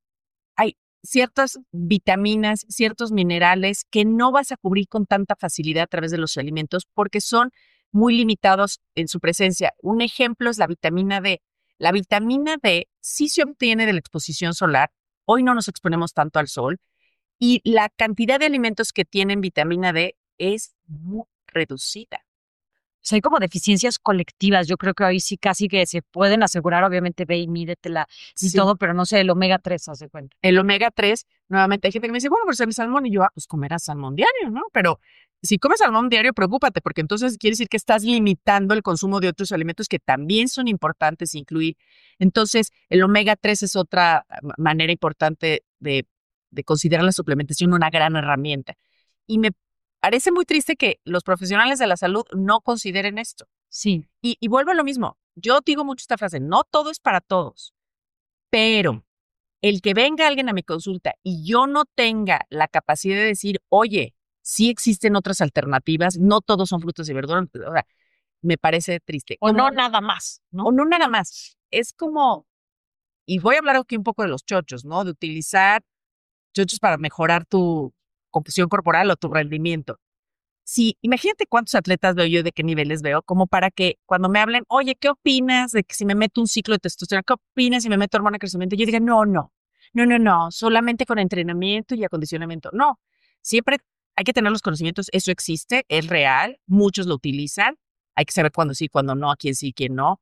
hay ciertas vitaminas, ciertos minerales que no vas a cubrir con tanta facilidad a través de los alimentos porque son muy limitados en su presencia. Un ejemplo es la vitamina D. La vitamina D sí se obtiene de la exposición solar. Hoy no nos exponemos tanto al sol y la cantidad de alimentos que tienen vitamina D es muy reducida.
o sea, hay como deficiencias colectivas. Yo creo que ahí sí casi que se pueden asegurar, obviamente ve y mídetela y
Sí.
todo, pero no sé, el omega tres, haz de cuenta.
El omega tres, nuevamente hay gente que me dice, bueno, pero es el salmón. Y yo, ah, pues comerás salmón diario, ¿no? Pero si comes salmón diario, preocúpate, porque entonces quiere decir que estás limitando el consumo de otros alimentos que también son importantes incluir. Entonces, el omega tres es otra ma- manera importante de, de considerar la suplementación una gran herramienta. Y me parece muy triste que los profesionales de la salud no consideren esto.
Sí.
Y, y vuelvo a lo mismo. Yo digo mucho esta frase, no todo es para todos, pero el que venga alguien a mi consulta y yo no tenga la capacidad de decir, oye, sí existen otras alternativas, no todos son frutas y verduras, o sea, me parece triste.
O
Como-
no nada más, ¿no?
o no nada más. Es como, y voy a hablar aquí un poco de los chochos, ¿no? De utilizar chochos para mejorar tu composición corporal o tu rendimiento. Sí, imagínate cuántos atletas veo yo, de qué niveles veo, como para que cuando me hablen, oye, ¿qué opinas de que si me meto un ciclo de testosterona? ¿Qué opinas si me meto hormona de crecimiento? Yo diga, no, no, no, no, no, solamente con entrenamiento y acondicionamiento. No, siempre hay que tener los conocimientos, eso existe, es real, muchos lo utilizan, hay que saber cuándo sí, cuándo no, a quién sí, quién no.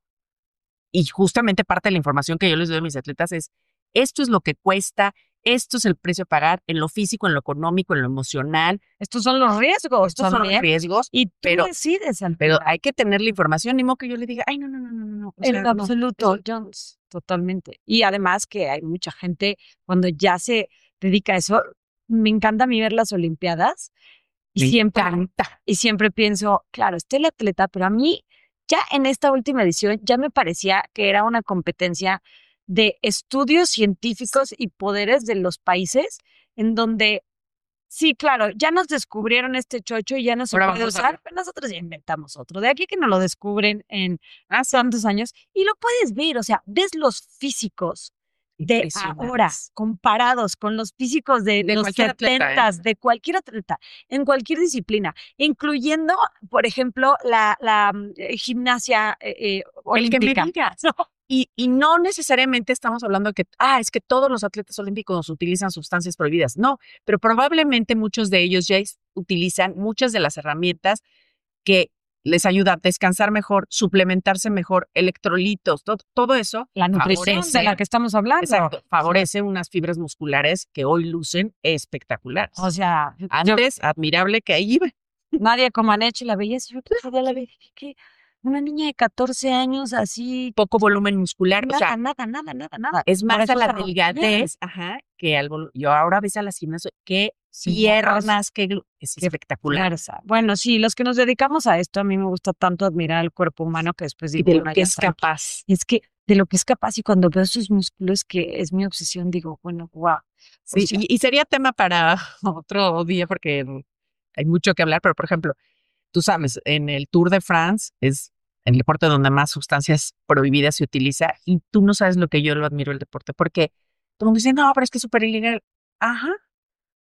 Y justamente parte de la información que yo les doy a mis atletas es, esto es lo que cuesta, esto es el precio a pagar en lo físico, en lo económico, en lo emocional.
Estos son los riesgos.
Estos son los
también.
riesgos,
Y tú
pero,
decides al
pero
final.
hay que tener la información, ni modo que yo le diga, ay, no, no, no, no, no, no. O
En
sea,
lo
no.
absoluto, Jones, totalmente. Y además que hay mucha gente cuando ya se dedica a eso. Me encanta a mí ver las Olimpiadas y
Me
siempre,
encanta.
y siempre pienso, claro, estoy el atleta, pero a mí ya en esta última edición ya me parecía que era una competencia de estudios científicos y poderes de los países en donde sí, claro, ya nos descubrieron este chocho y ya no se
Ahora
puede
vamos a
usar,
ver.
pero nosotros ya inventamos otro. De aquí que nos lo descubren en
Ah,
tantos años y lo puedes ver, o sea, ves los físicos de
impresionante.
ahora comparados con los físicos de,
De
los
cualquier atleta, ¿eh?
setentas, de cualquier atleta, en cualquier disciplina, incluyendo, por ejemplo, la, la mm, eh, gimnasia eh, eh,
El que me
olímpica.
digas. Y, y no necesariamente estamos hablando de que, ah, es que todos los atletas olímpicos utilizan sustancias prohibidas. No, pero probablemente muchos de ellos ya es- utilizan muchas de las herramientas que les ayuda a descansar mejor, suplementarse mejor, electrolitos, todo, todo eso.
La nutrición
favorece-
de la que estamos hablando.
Exacto, favorece unas fibras musculares que hoy lucen espectaculares.
O sea, yo-
Antes, admirable que ahí iba.
Nadia Comaneci la veía, yo todavía la veía, que una niña de catorce años así,
Poco volumen muscular,
nada,
o sea,
nada, nada, nada, nada.
es
Por
más
eso
a la
se rompía.
delgadez, ajá, que al volu- Yo ahora ves a las gimnasias, qué
Sí,
piernas, qué glu- es
qué
espectacular.
fuerza. Bueno, sí, los que nos dedicamos a esto, a mí me gusta tanto admirar el cuerpo humano que después
Y
digo,
de
bueno,
lo que
ya
es
está.
capaz.
Y es que de lo que es capaz y cuando veo sus músculos, que es mi obsesión, digo, bueno, wow.
Sí,
sea-
y, y sería tema para otro día porque hay mucho que hablar, pero por ejemplo, tú sabes, en el Tour de France es el deporte donde más sustancias prohibidas se utiliza y tú no sabes lo que yo lo admiro el deporte, porque todo el mundo dice, no, pero es que es súper ilegal. Ajá,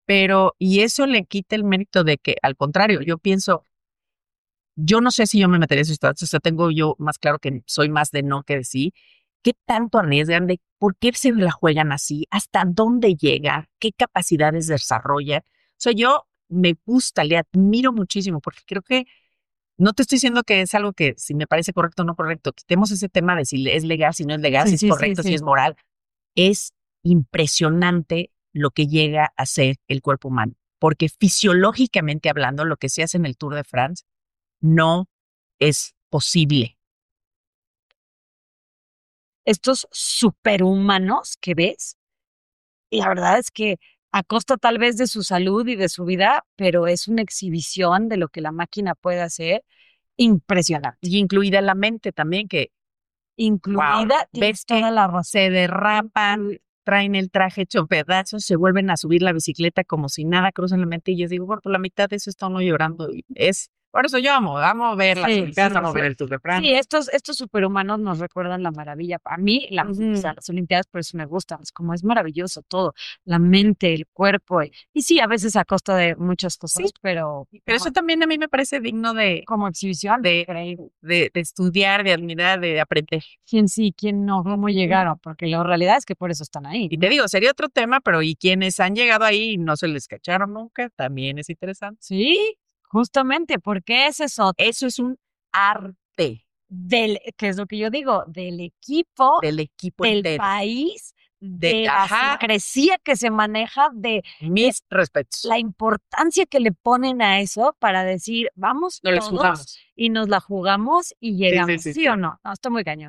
pero, y eso le quita el mérito de que, al contrario, yo pienso, yo no sé si yo me metería en sus situación, o sea, tengo yo más claro que soy más de no que de sí. ¿Qué tanto arriesgan? ¿De por qué se la juegan así? ¿Hasta dónde llega? ¿Qué capacidades desarrollan? O sea, yo me gusta, le admiro muchísimo, porque creo que no te estoy diciendo que es algo que si me parece correcto o no correcto. Quitemos ese tema de si es legal, si no es legal,
Sí,
si es
sí, sí,
correcto,
sí.
si es moral. Es impresionante lo que llega a ser el cuerpo humano, porque fisiológicamente hablando, lo que se hace en el Tour de France no es posible.
Estos superhumanos que ves, y la verdad es que a costa tal vez de su salud y de su vida, pero es una exhibición de lo que la máquina puede hacer impresionante.
Y incluida la mente también, que
Incluida,
wow,
tienes
ves que
toda la razón.
se derrapan, traen el traje hecho pedazos, se vuelven a subir la bicicleta como si nada, cruzan la mente y yo digo, bueno, por la mitad de eso está uno llorando. Y es, por eso yo amo, amo ver las
Sí,
Olimpiadas,
sí,
amo
sí.
ver el Tour de France.
Sí, estos, estos superhumanos nos recuerdan la maravilla. A mí, la,
Ujú.
o sea, las Olimpiadas por eso me gustan. Es como es maravilloso todo, la mente, el cuerpo. Y, y sí, a veces a costa de muchas cosas,
Sí,
pero,
Pero eso también a mí me parece digno de,
como exhibición,
de,
increíble.
de, de estudiar, de admirar, de aprender.
Quién sí, quién no, cómo llegaron, porque la realidad es que por eso están ahí.
Y
¿no?
te digo, sería otro tema, pero y quienes han llegado ahí y no se les cacharon nunca, también es interesante.
Sí, justamente, porque ese es otro
Eso es un arte
del, que es lo que yo digo, del equipo,
del equipo
del
entero.
país, de,
De-
la
ajá.
secrecía que se maneja, de
Mis respetos.
la importancia que le ponen a eso para decir, vamos
No les
todos
jugamos.
y nos la jugamos y llegamos,
sí,
¿sí,
sí.
o no? No, está muy cañón.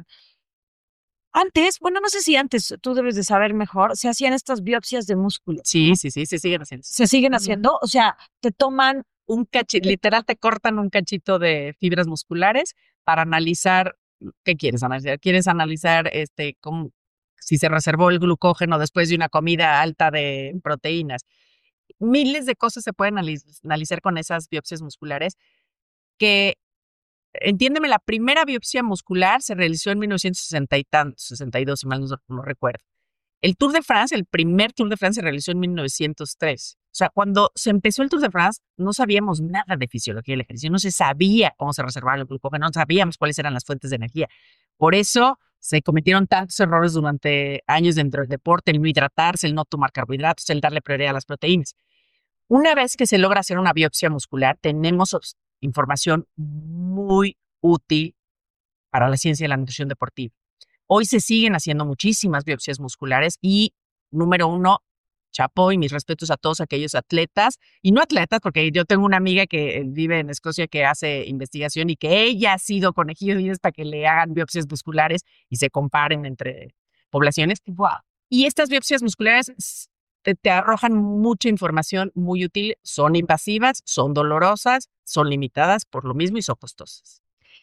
Antes, bueno, no sé si antes, tú debes de saber mejor, se hacían estas biopsias de músculo.
Sí, sí, sí, se siguen haciendo.
Se siguen
Ujú.
haciendo, o sea, te toman
Un cachito, literal te cortan un cachito de fibras musculares para analizar qué quieres analizar. ¿Quieres analizar este cómo, si se reservó el glucógeno después de una comida alta de proteínas? Miles de cosas se pueden analiz- analizar con esas biopsias musculares que, entiéndeme, la primera biopsia muscular se realizó en mil novecientos sesenta y tantos, sesenta y dos, si mal no, no recuerdo. El Tour de France, el primer Tour de France se realizó en mil novecientos tres. O sea, cuando se empezó el Tour de France, no sabíamos nada de fisiología del ejercicio, no se sabía cómo se reservaba el glucógeno, no sabíamos cuáles eran las fuentes de energía. Por eso se cometieron tantos errores durante años dentro del deporte, el no hidratarse, el no tomar carbohidratos, el darle prioridad a las proteínas. Una vez que se logra hacer una biopsia muscular, tenemos os- información muy útil para la ciencia de la nutrición deportiva. Hoy se siguen haciendo muchísimas biopsias musculares y, número uno, chapo y mis respetos a todos aquellos atletas, y no atletas, porque yo tengo una amiga que vive en Escocia que hace investigación y que ella ha sido conejillo de indias para que le hagan biopsias musculares y se comparen entre poblaciones.
wow.
Y estas biopsias musculares s- te, te arrojan mucha información muy útil, son invasivas, son dolorosas, son limitadas por lo mismo y son costosas.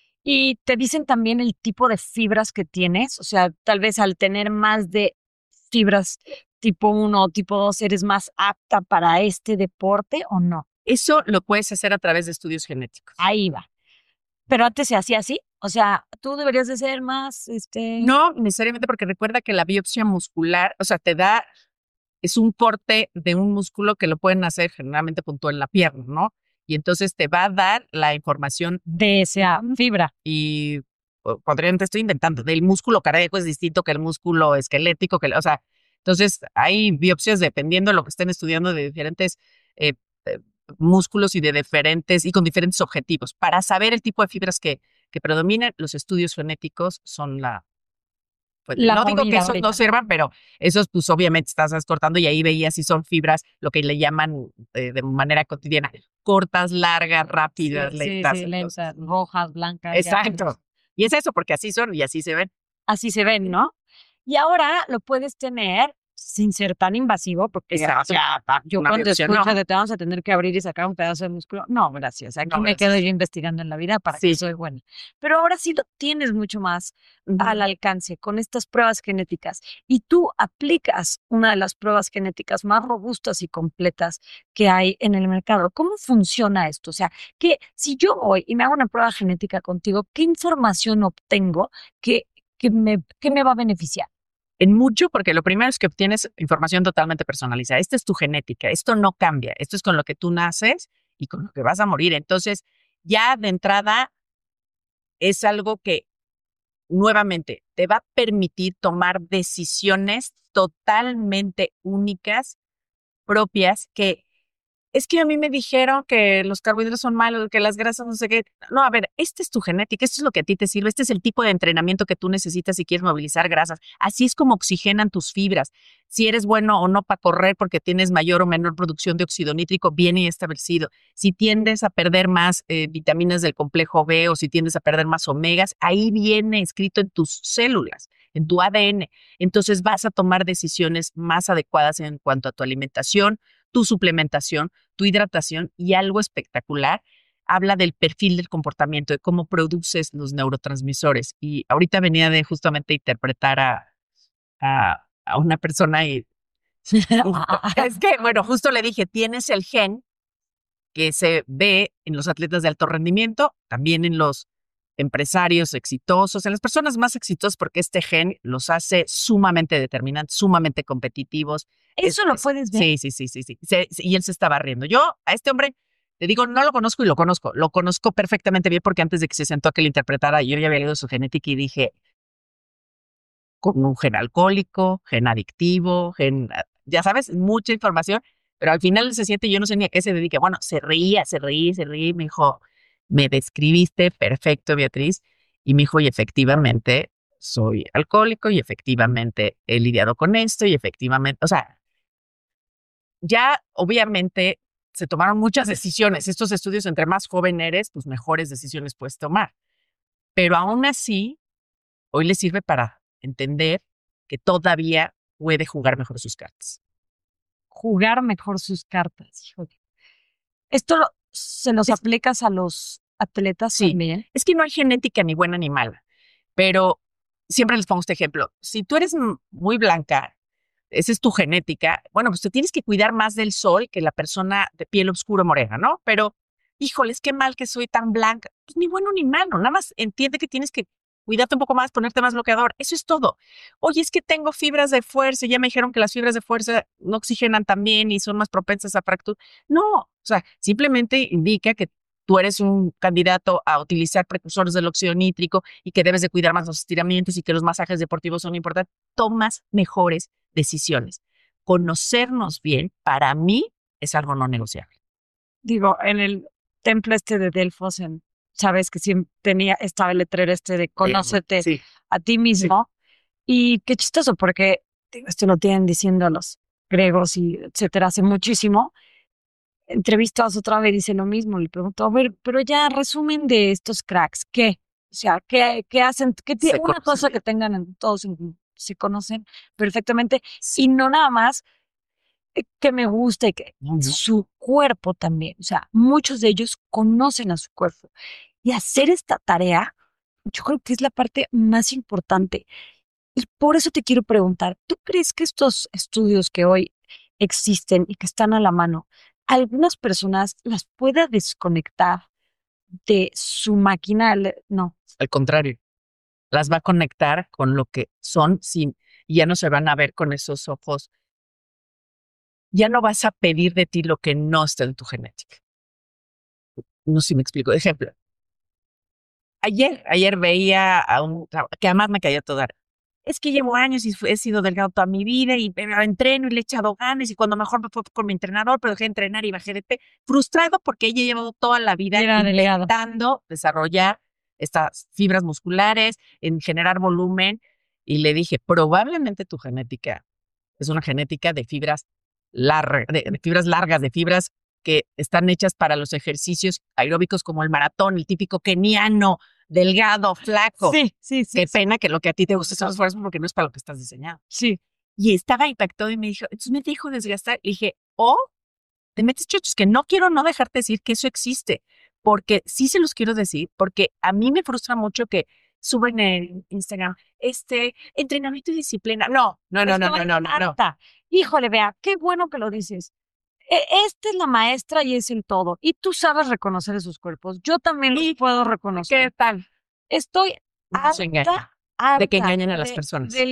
Y te dicen también el tipo de fibras que tienes, o sea, tal vez al tener más de fibras tipo uno o tipo dos, ¿eres más apta para este deporte o no?
Eso lo puedes hacer a través de estudios genéticos.
Ahí va. Pero antes se hacía así, o sea, tú deberías de ser más, este...
No necesariamente, porque recuerda que la biopsia muscular, o sea, te da, es un corte de un músculo que lo pueden hacer generalmente puntual en la pierna, ¿no? Y entonces te va a dar la información
de esa fibra.
y o, podrían, te estoy inventando, del músculo cardíaco es distinto que el músculo esquelético, que, o sea, entonces hay biopsias dependiendo de lo que estén estudiando de diferentes eh, eh, músculos y de diferentes, y con diferentes objetivos. Para saber el tipo de fibras que, que predominan, los estudios genéticos son la fuente.
La
No digo que
movida
esos
ahorita.
no sirvan, pero esos pues obviamente estás cortando y ahí veías si son fibras, lo que le llaman eh, de manera cotidiana, cortas, largas, rápidas,
Sí,
lentas.
sí,
entonces,
lentas, rojas, blancas. ya.
Exacto. Y es eso, porque así son y así se ven.
Así se ven, ¿no? Y ahora lo puedes tener sin ser tan invasivo, porque
Exacto.
o sea, yo
Una
cuando
biopsia,
escucho
no.
de te vamos a tener que abrir y sacar un pedazo de músculo, no, gracias. Aquí
No,
me
gracias.
quedo yo investigando en la vida para
Sí.
que soy buena. Pero ahora sí lo tienes mucho más al alcance con estas pruebas genéticas y tú aplicas una de las pruebas genéticas más robustas y completas que hay en el mercado. ¿Cómo funciona esto? O sea, que si yo voy y me hago una prueba genética contigo, ¿qué información obtengo que, que, me, que me va a beneficiar?
En mucho, porque lo primero es que obtienes información totalmente personalizada. Esta es tu genética, esto no cambia, esto es con lo que tú naces y con lo que vas a morir. Entonces, ya de entrada es algo que nuevamente te va a permitir tomar decisiones totalmente únicas, propias, que es que a mí me dijeron que los carbohidratos son malos, que las grasas no sé qué. No, a ver, esta es tu genética, esto es lo que a ti te sirve, este es el tipo de entrenamiento que tú necesitas si quieres movilizar grasas. Así es como oxigenan tus fibras. Si eres bueno o no para correr porque tienes mayor o menor producción de óxido nítrico, bien y establecido. Si tiendes a perder más eh, vitaminas del complejo B o si tiendes a perder más omegas, ahí viene escrito en tus células, en tu A D N. Entonces vas a tomar decisiones más adecuadas en cuanto a tu alimentación, tu suplementación, tu hidratación y algo espectacular. Habla del perfil del comportamiento, de cómo produces los neurotransmisores. Y ahorita venía de justamente interpretar a, a, a una persona y es que, bueno, justo le dije, tienes el gen que se ve en los atletas de alto rendimiento, también en los empresarios exitosos, en las personas más exitosas, porque este gen los hace sumamente determinantes, sumamente competitivos.
Eso
Es-
lo
es-
puedes ver.
Sí, sí, sí, sí, sí. Se- y él se estaba riendo. Yo a este hombre, te digo, no lo conozco y lo conozco. Lo conozco perfectamente bien porque antes de que se sentó a que le interpretara, yo ya había leído su genética y dije, con un gen alcohólico, gen adictivo, gen, ya sabes, mucha información, pero al final se siente, yo no sé ni a qué se dedica. Bueno, se reía, se reía, se reía y me dijo, me describiste perfecto, Beatriz. Y me dijo, y efectivamente soy alcohólico y efectivamente he lidiado con esto y efectivamente, o sea, ya obviamente se tomaron muchas decisiones. Estos estudios, entre más joven eres, pues mejores decisiones puedes tomar. Pero aún así, hoy le sirve para entender que todavía puede jugar mejor sus cartas.
Jugar mejor sus cartas. Híjole. Esto lo- se los
Es-
aplicas a los atletas
Sí,
también.
es que no hay genética ni buena ni mala, pero siempre les pongo este ejemplo. Si tú eres m- muy blanca, esa es tu genética, bueno, pues te tienes que cuidar más del sol que la persona de piel oscura morena, ¿no? Pero, híjoles, qué mal que soy tan blanca. Pues ni bueno ni malo, nada más entiende que tienes que cuidarte un poco más, ponerte más bloqueador. Eso es todo. Oye, es que tengo fibras de fuerza y ya me dijeron que las fibras de fuerza no oxigenan tan bien y son más propensas a fracturas. No, o sea, simplemente indica que tú eres un candidato a utilizar precursores del óxido nítrico y que debes de cuidar más los estiramientos y que los masajes deportivos son importantes. Tomas mejores decisiones. Conocernos bien, para mí, es algo no negociable.
Digo, en el templo este de Delfos, en, sabes que siempre tenía, estaba el letrero este de conócete
Sí.
a ti mismo. Y qué chistoso, porque digo, esto lo tienen diciendo los griegos y etcétera hace muchísimo. Entrevistados otra vez dice lo mismo. Le pregunto, a ver, pero ya resumen de estos cracks, ¿qué? O sea, ¿qué, qué hacen? ¿Qué tie-
Se
una
conocen
cosa
bien.
que tengan en- todos en- se conocen perfectamente
Sí.
y no nada más eh, que me gusta y que
Ujú.
su cuerpo también. O sea, muchos de ellos conocen a su cuerpo y hacer esta tarea, yo creo que es la parte más importante. Y por eso te quiero preguntar, ¿tú crees que estos estudios que hoy existen y que están a la mano, algunas personas las pueda desconectar de su máquina? Le- No,
Al contrario, las va a conectar con lo que son sin, y ya no se van a ver con esos ojos. Ya no vas a pedir de ti lo que no está en tu genética. No sé si me explico. Ejemplo, ayer, ayer veía a un, que además me cayó toda. Es que llevo años y fu- he sido delgado toda mi vida y pero entreno y le he echado ganas y cuando mejor me fue con mi entrenador, pero dejé de entrenar y bajé de peso. Frustrado porque ella ha llevado toda la vida
y era delegado.
intentando desarrollar estas fibras musculares, en generar volumen. Y le dije, probablemente tu genética es una genética de fibras largas, de, de fibras largas, de fibras que están hechas para los ejercicios aeróbicos como el maratón, el típico keniano, delgado, flaco.
Sí, sí, sí.
Qué pena que lo que a ti te gusta son los esfuerzos porque no es para lo que estás diseñado.
Sí.
Y estaba impactado y me dijo, entonces me dijo desgastar. Y dije, o te metes chochos, que no quiero no dejarte decir que eso existe, porque sí se los quiero decir, porque a mí me frustra mucho que suben en Instagram, este, entrenamiento y disciplina. No, no, no, no, no,
Estoy
no, no, no.
harta. Híjole, vea, qué bueno que lo dices. E- Esta es la maestra y es el todo. Y tú sabes reconocer esos cuerpos. Yo también los
¿Y
puedo
qué
reconocer.
tal?
Estoy
No se engañen.
harta, harta
De que engañen a las
de-
personas.
del-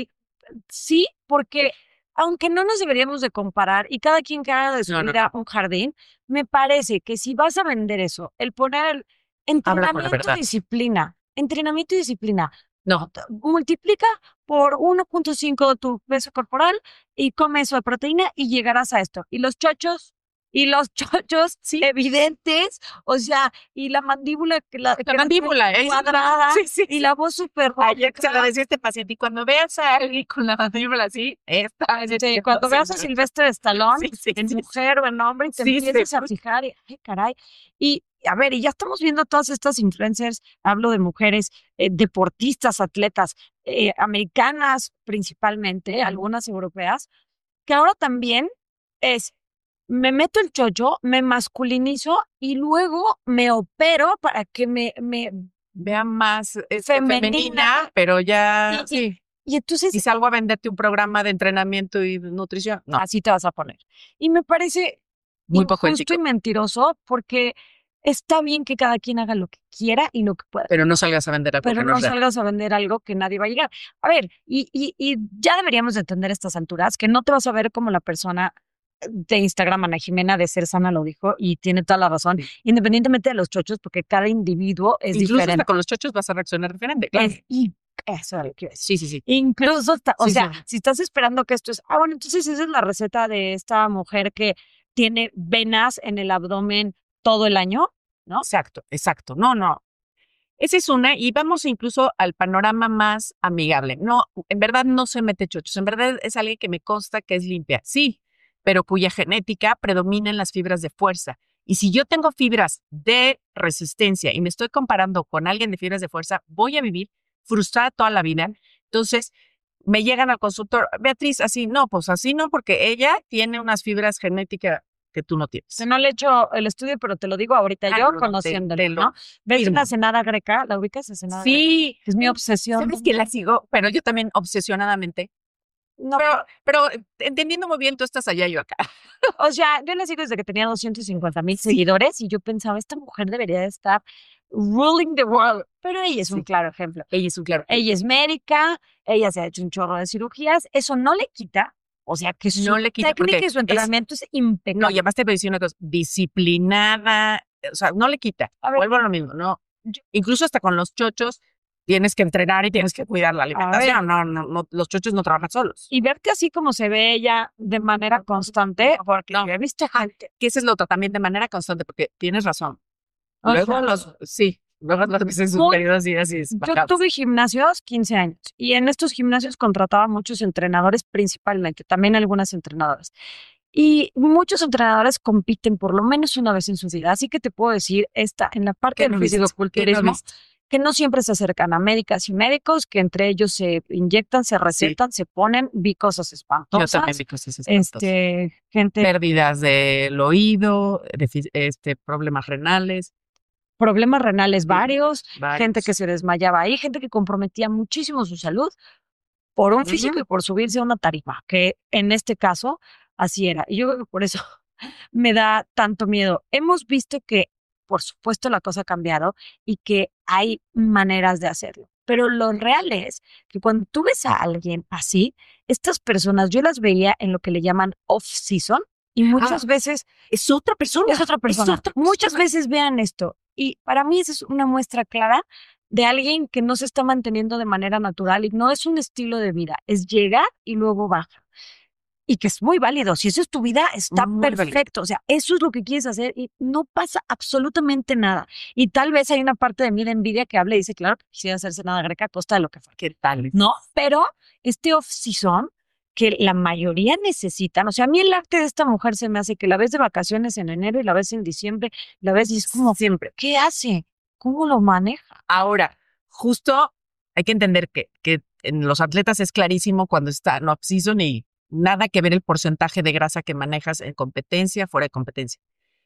sí, porque aunque no nos deberíamos de comparar y cada quien que haga de su
No, no,
vida un jardín, me parece que si vas a vender eso, el poner el
Habla con la
entrenamiento,
verdad.
disciplina, entrenamiento y disciplina,
No,
t- multiplica por uno punto cinco tu peso corporal y come eso de proteína y llegarás a esto. Y los chochos, y los chochos
Sí.
evidentes, o sea, y la mandíbula que la, que
la
no
mandíbula,
esté
¿eh?
cuadrada,
Sí, sí.
y la voz súper roja.
Ayer se lo decía este paciente, y cuando veas a alguien con la mandíbula así, esta es
Sí, cuando veas a Silvestre Stallone,
Sí, sí,
en
sí.
mujer o en hombre, y te
Sí,
empiezas
sí.
a fijar, y, ay, caray. Y a ver, y ya estamos viendo todas estas influencers, hablo de mujeres, eh, deportistas, atletas, eh, americanas principalmente, algunas europeas, que ahora también es, me meto el chocho, me masculinizo y luego me opero para que me, me
Vea más este,
Femenina.
femenina, pero ya
Y-
sí.
y entonces
Y salgo a venderte un programa de entrenamiento y de nutrición. No,
así te vas a poner. Y me parece
muy poco
injusto
ético.
y mentiroso porque está bien que cada quien haga lo que quiera y lo que pueda,
Pero no salgas a vender algo
pero
que no
no
es real.
salgas a vender algo que nadie va a llegar. A ver, y, y, y ya deberíamos de entender a estas alturas que no te vas a ver como la persona de Instagram, Ana Jimena de Ser Sana lo dijo y tiene toda la razón,
Sí.
independientemente de los chochos, porque cada individuo es
Incluso hasta
diferente.
con los chochos vas a reaccionar diferente, claro.
Es- y eso era lo que iba a decir.
Sí, sí, sí.
Incluso, hasta- o
Sí,
sea,
sí.
si estás esperando que esto es, ah, bueno, entonces esa es la receta de esta mujer que tiene venas en el abdomen todo el año, ¿no?
Exacto, exacto. No, no. Esa es una, y vamos incluso al panorama más amigable. No, en verdad no se mete chochos, en verdad es alguien que me consta que es limpia, sí, pero cuya genética predomina en las fibras de fuerza. Y si yo tengo fibras de resistencia y me estoy comparando con alguien de fibras de fuerza, voy a vivir frustrada toda la vida. Entonces, me llegan al consultor, Beatriz, así, no, pues así no, porque ella tiene unas fibras genéticas que tú no tienes.
Que no le he hecho el estudio, pero te lo digo ahorita
Ah,
yo
no, no, te-
conociéndolo,
te lo
¿no? ¿Ves
firmo.
la cenada greca? ¿La ubicas, la cenada greca?
Sí,
Es mi obsesión.
sabes que la sigo, pero yo también obsesionadamente.
No,
Pero, pero entendiendo muy bien, tú estás allá y yo acá.
o sea, yo la sigo desde que tenía doscientos cincuenta mil seguidores y yo pensaba, esta mujer debería de estar ruling the world, pero ella es un
Sí.
claro ejemplo.
Ella es un claro.
Ella es médica, ella se ha hecho un chorro de cirugías, eso no le quita, o sea, que su
No le quita,
técnica
porque
y su
es-
entrenamiento es,
No,
impecable.
y además te voy a decir una cosa, disciplinada, o sea, no le quita.
A ver,
Vuelvo a lo mismo, no.
yo-
Incluso hasta con los chochos tienes que entrenar y tienes que cuidar la
ver.
alimentación. No, no, no, los chochos no trabajan solos.
Y verte así como se ve ella de manera constante, porque
No.
yo he visto gente.
Que ese es lo otro, también de manera constante, porque tienes razón.
O
Luego
sea,
los, sí, luego los veces sus
muy-
periodos y así es.
Yo tuve gimnasios quince años y en estos gimnasios contrataba muchos entrenadores principalmente, también algunas entrenadoras. Y muchos entrenadores compiten por lo menos una vez en su vida. Así que te puedo decir, esta, en la parte
¿Qué
del
no viste? ¿Qué no
fisicoculturismo,
viste?
que no siempre se acercan a médicas y médicos, que entre ellos se inyectan, se recetan, se ponen, vi cosas
Yo
espantosas.
también vi cosas espantosas.
Este, gente,
Pérdidas del oído, defi- este, problemas renales,
problemas renales
Sí,
varios,
varios.
gente que se desmayaba ahí, gente que comprometía muchísimo su salud por un físico
Ujú.
y por subirse a una tarima, que en este caso así era. Y yo creo que por eso me da tanto miedo. Hemos visto que, por supuesto, la cosa ha cambiado y que hay maneras de hacerlo. Pero lo real es que cuando tú ves a alguien así, estas personas, yo las veía en lo que le llaman off-season y muchas
Ah,
veces
Es otra persona.
es otra persona.
otra
Muchas
persona.
veces vean esto. Y para mí esa es una muestra clara de alguien que no se está manteniendo de manera natural y no es un estilo de vida, es llegar y luego baja. Y que es muy válido. Si eso es tu vida, está
Muy válido.
perfecto. O sea, eso es lo que quieres hacer y no pasa absolutamente nada. Y tal vez hay una parte de mí de envidia que habla y dice, claro, que quisiera hacerse nada greca a costa de lo que fuera.
¿Qué tal?
No, pero este off-season que la mayoría necesitan, o sea, a mí el arte de esta mujer se me hace que la ves de vacaciones en enero y la ves en diciembre, la ves y es como,
Siempre.
¿qué hace? ¿Cómo lo maneja?
Ahora, justo hay que entender que, que en los atletas es clarísimo cuando está en off-season y nada que ver el porcentaje de grasa que manejas en competencia, fuera de competencia.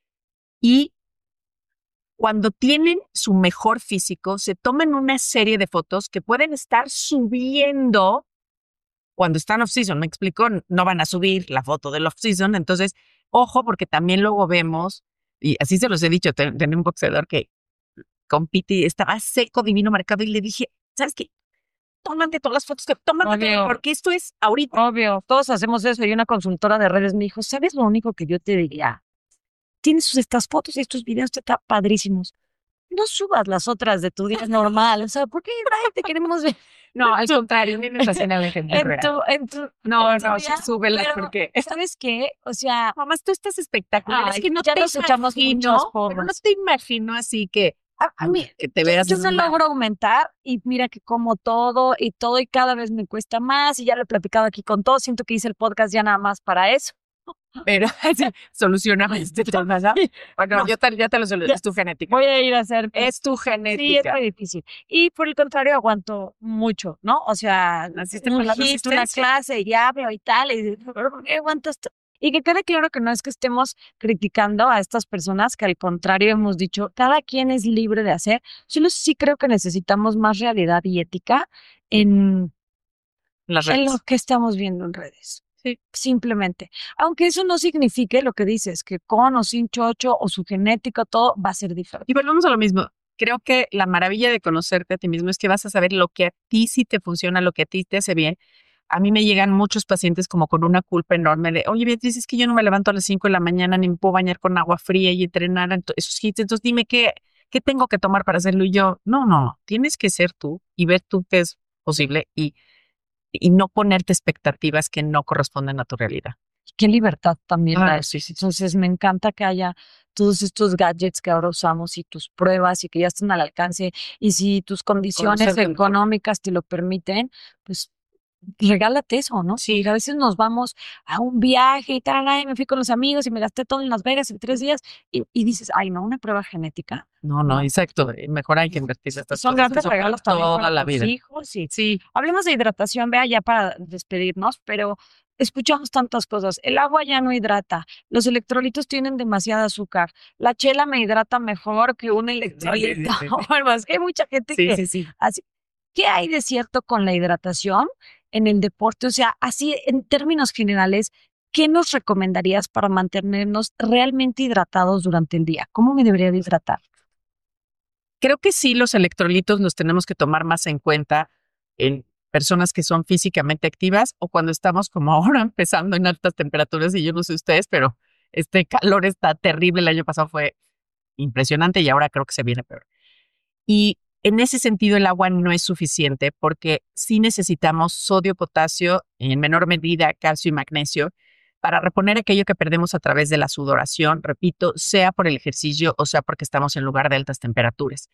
Y cuando tienen su mejor físico, se toman una serie de fotos que pueden estar subiendo cuando están off-season. ¿Me explico? No van a subir la foto del off-season. Entonces, ojo, porque también luego vemos, y así se los he dicho, ten- tenía un boxeador que compite y estaba seco, divino, marcado, y le dije, ¿sabes qué? tómate todas las fotos que tómate,
Obvio.
porque esto es ahorita.
Obvio, todos hacemos eso. Y una consultora de redes me dijo, ¿sabes lo único que yo te diría? Tienes estas fotos y estos videos te están padrísimos. No subas las otras de tu día normal. O sea, ¿por qué ay, te queremos ver?
No, al contrario, tienes razón a la gente
En
real.
tu, en tu,
No,
en tu
no,
día,
súbela
pero,
porque...
¿sabes qué? O sea,
Mamás, tú estás espectacular.
Ay,
Es que no
ya
te
nos echamos
imagino,
muchas porras.
pero no te imagino así que,
a, a mí,
que te
yo,
veas
yo me
mal.
logro aumentar y mira que como todo y todo y cada vez me cuesta más y ya lo he platicado aquí con todos. Siento que hice el podcast ya nada más para eso.
Pero sí, soluciona este tema, ¿no? Bueno,
No.
yo te, ya te lo soluciono.
Ya.
Es tu genética.
Voy a ir a hacer.
Es tu
Sí, es
genética.
muy difícil. Y por el contrario, aguanto mucho, ¿no? O sea,
Naciste
un
con la
hit, una
resistencia.
clase y hablo y tal. Y dices, "¿Pero por qué aguantas t-?" Y que quede claro que no es que estemos criticando a estas personas, que al contrario hemos dicho, cada quien es libre de hacer. Solo sí creo que necesitamos más realidad y ética en,
Las
en lo
redes.
que estamos viendo en redes.
Sí.
Simplemente. Aunque eso no signifique lo que dices, que con o sin chocho o su genética, todo va a ser diferente.
Y volvemos a lo mismo. Creo que la maravilla de conocerte a ti mismo es que vas a saber lo que a ti sí te funciona, lo que a ti te hace bien. A mí me llegan muchos pacientes como con una culpa enorme de, oye, Beatriz, es que yo no me levanto a las cinco de la mañana ni me puedo bañar con agua fría y entrenar ento- esos hits. Entonces dime qué, qué tengo que tomar para hacerlo. Y yo, no, no, tienes que ser tú y ver tú qué es posible y, y no ponerte expectativas que no corresponden a tu realidad.
Qué libertad también
Ah,
da eso.
sí, sí, sí.
Entonces me encanta que haya todos estos gadgets que ahora usamos y tus pruebas y que ya están al alcance. Y si tus condiciones
Conocerte mejor.
económicas te lo permiten, pues regálate eso, ¿no?
Sí.
Y a veces nos vamos a un viaje y tal, ay, me fui con los amigos y me gasté todo en Las Vegas en tres días y, y dices, ay, no, una prueba genética.
No, no,
No.
exacto. eh, Mejor hay que invertir estas
Son
cosas.
grandes
Eso
regalos
para
también
toda
para
la
tus
vida.
hijos y
Sí.
hablemos de hidratación, vea, ya para despedirnos, pero escuchamos tantas cosas. El agua ya no hidrata, los electrolitos tienen demasiado azúcar, la chela me hidrata mejor que un electrolito.
sí, sí, sí.
Bueno, es que hay mucha gente
Sí,
que
sí, sí.
así. ¿Qué hay de cierto con la hidratación en el deporte? O sea, así en términos generales, ¿qué nos recomendarías para mantenernos realmente hidratados durante el día? ¿Cómo me debería de hidratar?
Creo que sí, los electrolitos los tenemos que tomar más en cuenta en personas que son físicamente activas o cuando estamos como ahora empezando en altas temperaturas y yo no sé ustedes, pero este calor está terrible. El año pasado fue impresionante y ahora creo que se viene peor. Y en ese sentido el agua no es suficiente porque sí necesitamos sodio, potasio y en menor medida calcio y magnesio para reponer aquello que perdemos a través de la sudoración, repito, sea por el ejercicio o sea porque estamos en lugar de altas temperaturas.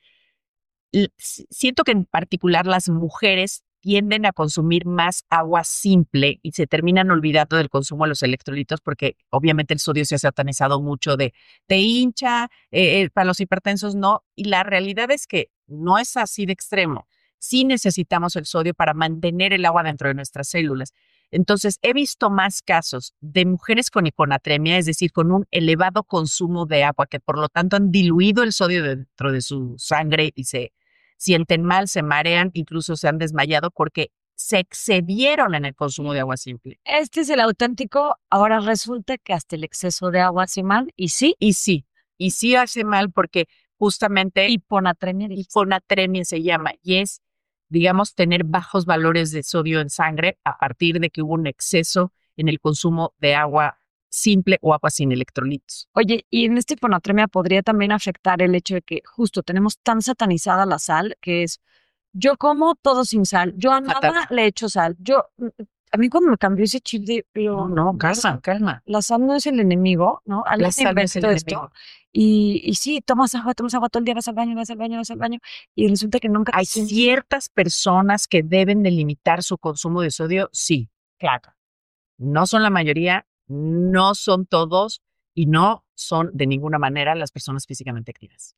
Y s- siento que en particular las mujeres tienden a consumir más agua simple y se terminan olvidando del consumo de los electrolitos porque obviamente el sodio se ha satanizado mucho de te hincha, eh, eh, para los hipertensos no, y la realidad es que no es así de extremo. Sí necesitamos el sodio para mantener el agua dentro de nuestras células. Entonces, he visto más casos de mujeres con hiponatremia, es decir, con un elevado consumo de agua, que por lo tanto han diluido el sodio dentro de su sangre y se sienten mal, se marean, incluso se han desmayado porque se excedieron en el consumo de agua simple.
Este es el auténtico. Ahora resulta que hasta el exceso de agua hace mal. Y sí,
Y sí, y sí hace mal porque justamente
hiponatremia. dijiste.
hiponatremia se llama y es, digamos, tener bajos valores de sodio en sangre a partir de que hubo un exceso en el consumo de agua simple o agua sin electrolitos.
Oye, y en esta hiponatremia podría también afectar el hecho de que justo tenemos tan satanizada la sal, que es yo como todo sin sal, yo a nada
Fatal.
le echo sal. Yo, a mí cuando me cambió ese chip de, pero
No, no, calma, calma.
la sal no es el enemigo, ¿no? Alguien
La sal no es el
inventó esto.
enemigo.
Y, y sí, tomas agua, tomas agua todo el día, vas al baño, vas al baño, vas al baño, y resulta que nunca te
Hay
sientes-
ciertas personas que deben de limitar su consumo de sodio, sí, claro. No son la mayoría, no son todos y no son de ninguna manera las personas físicamente activas.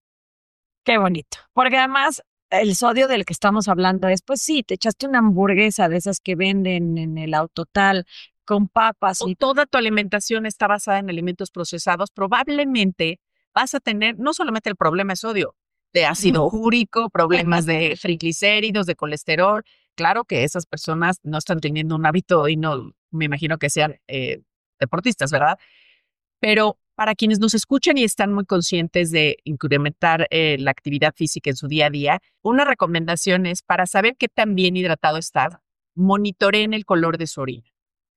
Qué bonito. Porque además, el sodio del que estamos hablando es, pues sí, te echaste una hamburguesa de esas que venden en el Autotal con papas
O
y
toda tu alimentación está basada en alimentos procesados, probablemente vas a tener no solamente el problema de sodio, de ácido úrico, problemas de triglicéridos, de colesterol. Claro que esas personas no están teniendo un hábito y no me imagino que sean eh, deportistas, ¿verdad? Pero Para quienes nos escuchan y están muy conscientes de incrementar eh, la actividad física en su día a día, una recomendación es para saber qué tan bien hidratado está, monitoreen el color de su orina.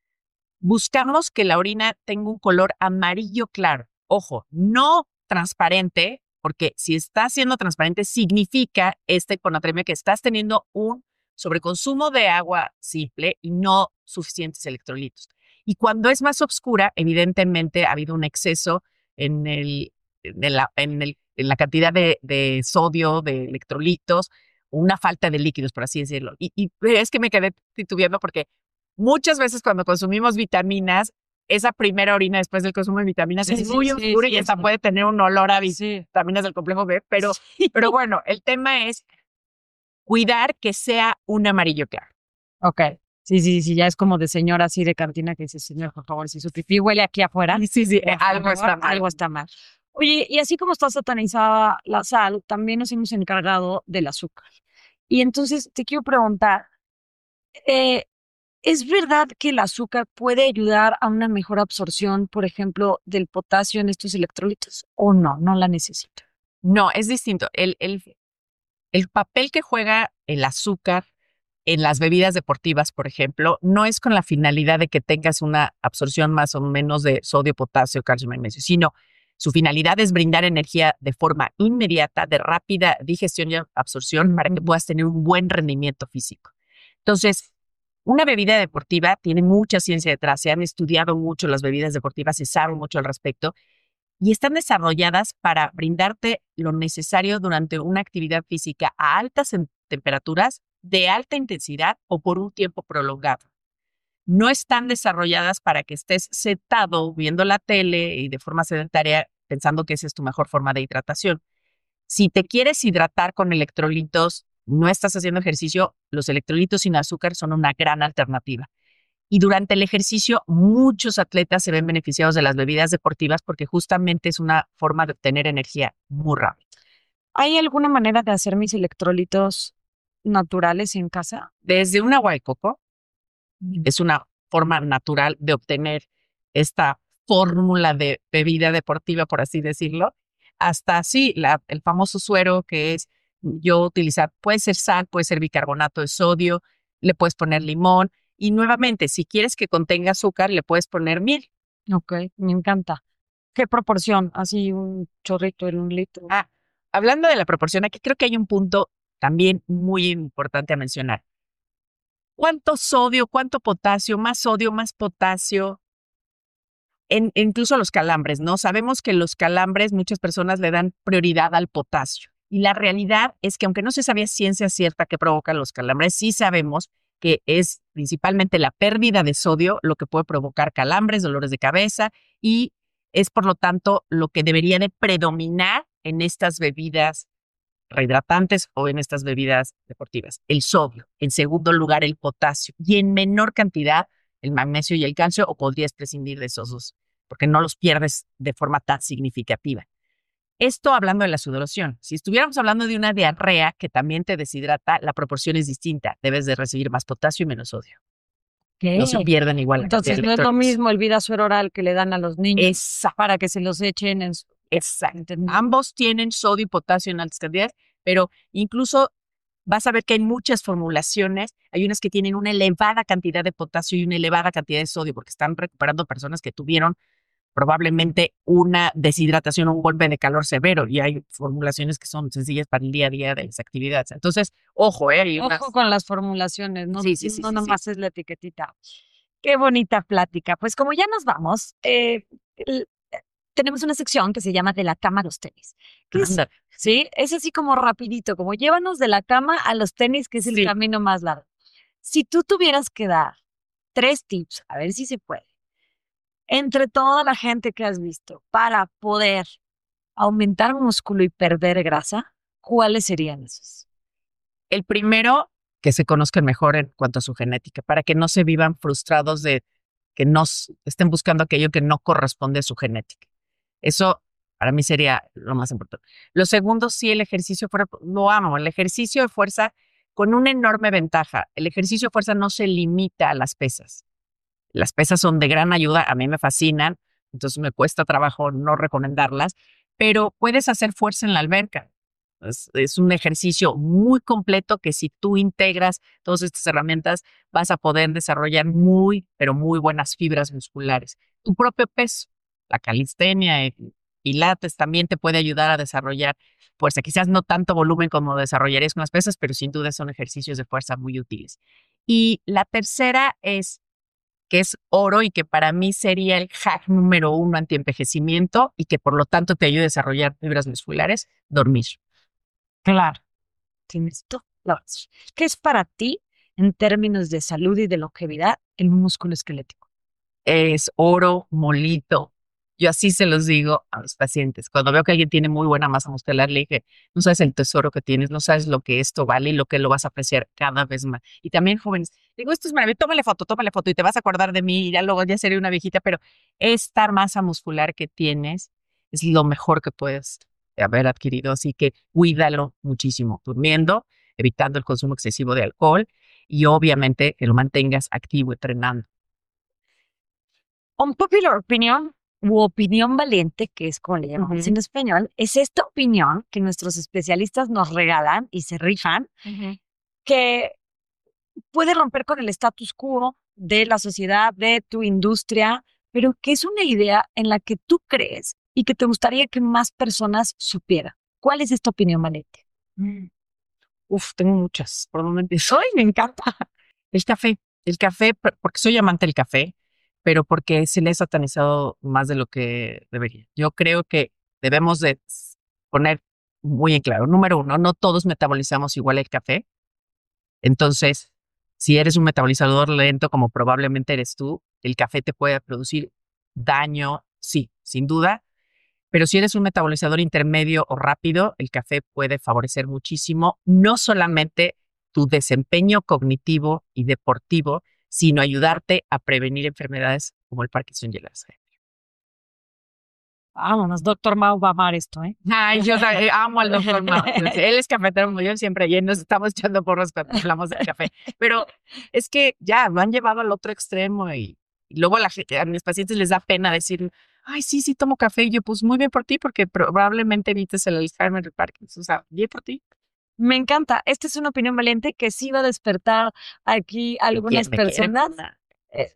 Buscamos que la orina tenga un color amarillo claro. Ojo, no transparente, porque si está siendo transparente significa esta hiponatremia que estás teniendo un sobreconsumo de agua simple y no suficientes electrolitos. Y cuando es más oscura, evidentemente ha habido un exceso en, el, de la, en, el, en la cantidad de, de sodio, de electrolitos, una falta de líquidos, por así decirlo. Y, y es que me quedé titubeando porque muchas veces cuando consumimos vitaminas, esa primera orina después del consumo de vitaminas
Sí,
es
sí,
muy
sí,
oscura
sí,
y esta
sí.
puede tener un olor a
Sí.
vitaminas del complejo B, pero, pero bueno, el tema es cuidar que sea un amarillo claro.
Ok. Sí, sí, sí, ya es como de señora así de cantina que dice, señor, por favor, si su pipí huele aquí afuera,
Sí, sí, sí,
por
algo
favor,
está mal.
algo está mal. Oye, y así como está satanizada la sal, también nos hemos encargado del azúcar. Y entonces te quiero preguntar, eh, ¿es verdad que el azúcar puede ayudar a una mejor absorción, por ejemplo, del potasio en estos electrolitos? ¿O no? No la necesito.
No, es distinto. El, el, el papel que juega el azúcar en las bebidas deportivas, por ejemplo, no es con la finalidad de que tengas una absorción más o menos de sodio, potasio, calcio, magnesio, sino su finalidad es brindar energía de forma inmediata, de rápida digestión y absorción para que puedas tener un buen rendimiento físico. Entonces, una bebida deportiva tiene mucha ciencia detrás, se han estudiado mucho las bebidas deportivas, se sabe mucho al respecto y están desarrolladas para brindarte lo necesario durante una actividad física a altas em- temperaturas, de alta intensidad o por un tiempo prolongado. No están desarrolladas para que estés sentado viendo la tele y de forma sedentaria pensando que esa es tu mejor forma de hidratación. Si te quieres hidratar con electrolitos, no estás haciendo ejercicio, los electrolitos sin azúcar son una gran alternativa. Y durante el ejercicio, muchos atletas se ven beneficiados de las bebidas deportivas porque justamente es una forma de obtener energía muy rápida.
¿Hay alguna manera de hacer mis electrolitos naturales en casa?
Desde un agua de coco, es una forma natural de obtener esta fórmula de bebida deportiva, por así decirlo, hasta sí, la, el famoso suero que es yo utilizar, puede ser sal, puede ser bicarbonato de sodio, le puedes poner limón y nuevamente, si quieres que contenga azúcar, le puedes poner miel.
Ok, me encanta. ¿Qué proporción? Así un chorrito en un litro.
Ah, hablando de la proporción, aquí creo que hay un punto también muy importante a mencionar. ¿Cuánto sodio, cuánto potasio, más sodio, más potasio? En, incluso los calambres, ¿no? Sabemos que los calambres muchas personas le dan prioridad al potasio. Y la realidad es que aunque no se sabía ciencia cierta que provocan los calambres, sí sabemos que es principalmente la pérdida de sodio lo que puede provocar calambres, dolores de cabeza y es por lo tanto lo que debería de predominar en estas bebidas rehidratantes o en estas bebidas deportivas. El sodio, en segundo lugar el potasio y en menor cantidad el magnesio y el calcio o podrías prescindir de esos dos porque no los pierdes de forma tan significativa. Esto hablando de la sudoración. Si estuviéramos hablando de una diarrea que también te deshidrata, la proporción es distinta. Debes de recibir más potasio y menos sodio.
¿Qué?
No se pierden igual la
Entonces,
cantidad
no
de
es lo
electrones.
mismo el Vidasuero oral que le dan a los niños
Exacto.
para que se los echen en su...
Exacto. Ambos tienen sodio y potasio en altas cantidades, pero incluso vas a ver que hay muchas formulaciones. Hay unas que tienen una elevada cantidad de potasio y una elevada cantidad de sodio porque están recuperando personas que tuvieron probablemente una deshidratación o un golpe de calor severo y hay formulaciones que son sencillas para el día a día de las actividades. Entonces, ojo, ¿eh? Hay unas...
Ojo con las formulaciones, no,
Sí, sí, sí,
no
sí,
nomás es la etiquetita. Qué bonita plática. Pues como ya nos vamos, eh, el- tenemos una sección que se llama De la cama a los tenis. ¿Qué es?
Ándale.
Sí, es así como rapidito, como llévanos de la cama a los tenis, que es el
Sí.
camino más largo. Si tú tuvieras que dar tres tips, a ver si se puede, entre toda la gente que has visto para poder aumentar músculo y perder grasa, ¿cuáles serían esos?
El primero, que se conozcan mejor en cuanto a su genética, para que no se vivan frustrados de que no s- estén buscando aquello que no corresponde a su genética. Eso para mí sería lo más importante. Lo segundo, sí, el ejercicio fuera, lo amo, el ejercicio de fuerza con una enorme ventaja. El ejercicio de fuerza no se limita a las pesas. Las pesas son de gran ayuda, a mí me fascinan, entonces me cuesta trabajo no recomendarlas, pero puedes hacer fuerza en la alberca. Es, es un ejercicio muy completo que si tú integras todas estas herramientas vas a poder desarrollar muy, pero muy buenas fibras musculares. Tu propio peso, la calistenia, el pilates también te puede ayudar a desarrollar fuerza. Quizás no tanto volumen como desarrollarías con las pesas, pero sin duda son ejercicios de fuerza muy útiles. Y la tercera es, que es oro y que para mí sería el hack número uno antienvejecimiento y que por lo tanto te ayuda a desarrollar fibras musculares, dormir.
Claro. Tienes tú. ¿Qué es para ti, en términos de salud y de longevidad, el músculo esquelético?
Es oro molito. Yo así se los digo a los pacientes. Cuando veo que alguien tiene muy buena masa muscular, le dije, no sabes el tesoro que tienes, no sabes lo que esto vale y lo que lo vas a apreciar cada vez más. Y también jóvenes, digo, esto es maravilloso, tómale foto, tómale foto y te vas a acordar de mí y ya luego ya seré una viejita, pero esta masa muscular que tienes es lo mejor que puedes haber adquirido, así que cuídalo muchísimo, durmiendo, evitando el consumo excesivo de alcohol y obviamente que lo mantengas activo, entrenando.
Unpopular opinion u opinión valiente, que es como le llamamos uh-huh. en español, es esta opinión que nuestros especialistas nos regalan y se rifan, uh-huh. que puede romper con el status quo de la sociedad, de tu industria, pero que es una idea en la que tú crees y que te gustaría que más personas supieran. ¿Cuál es esta opinión valiente?
Mm. Uf, tengo muchas. ¿Por dónde empiezo? ¡Ay, me encanta! El café. El café, porque soy amante del café, pero porque se le ha satanizado más de lo que debería. Yo creo que debemos de poner muy en claro. Número uno, no todos metabolizamos igual el café. Entonces, si eres un metabolizador lento, como probablemente eres tú, el café te puede producir daño, sí, sin duda. Pero si eres un metabolizador intermedio o rápido, el café puede favorecer muchísimo, no solamente tu desempeño cognitivo y deportivo, sino ayudarte a prevenir enfermedades como el Parkinson y el Alzheimer.
Vámonos, doctor Mau va a amar esto, ¿eh?
Ay, yo amo al doctor Mau. Él es cafetero como yo siempre, y nos estamos echando porros cuando hablamos del café. Pero es que ya lo han llevado al otro extremo y, y luego a, la, a mis pacientes les da pena decir, ay, sí, sí, tomo café. Y yo, pues muy bien por ti, porque probablemente evites el Alzheimer y el Parkinson. O sea, bien por ti.
Me encanta. Esta es una opinión valiente que sí va a despertar aquí algunas personas. Eh,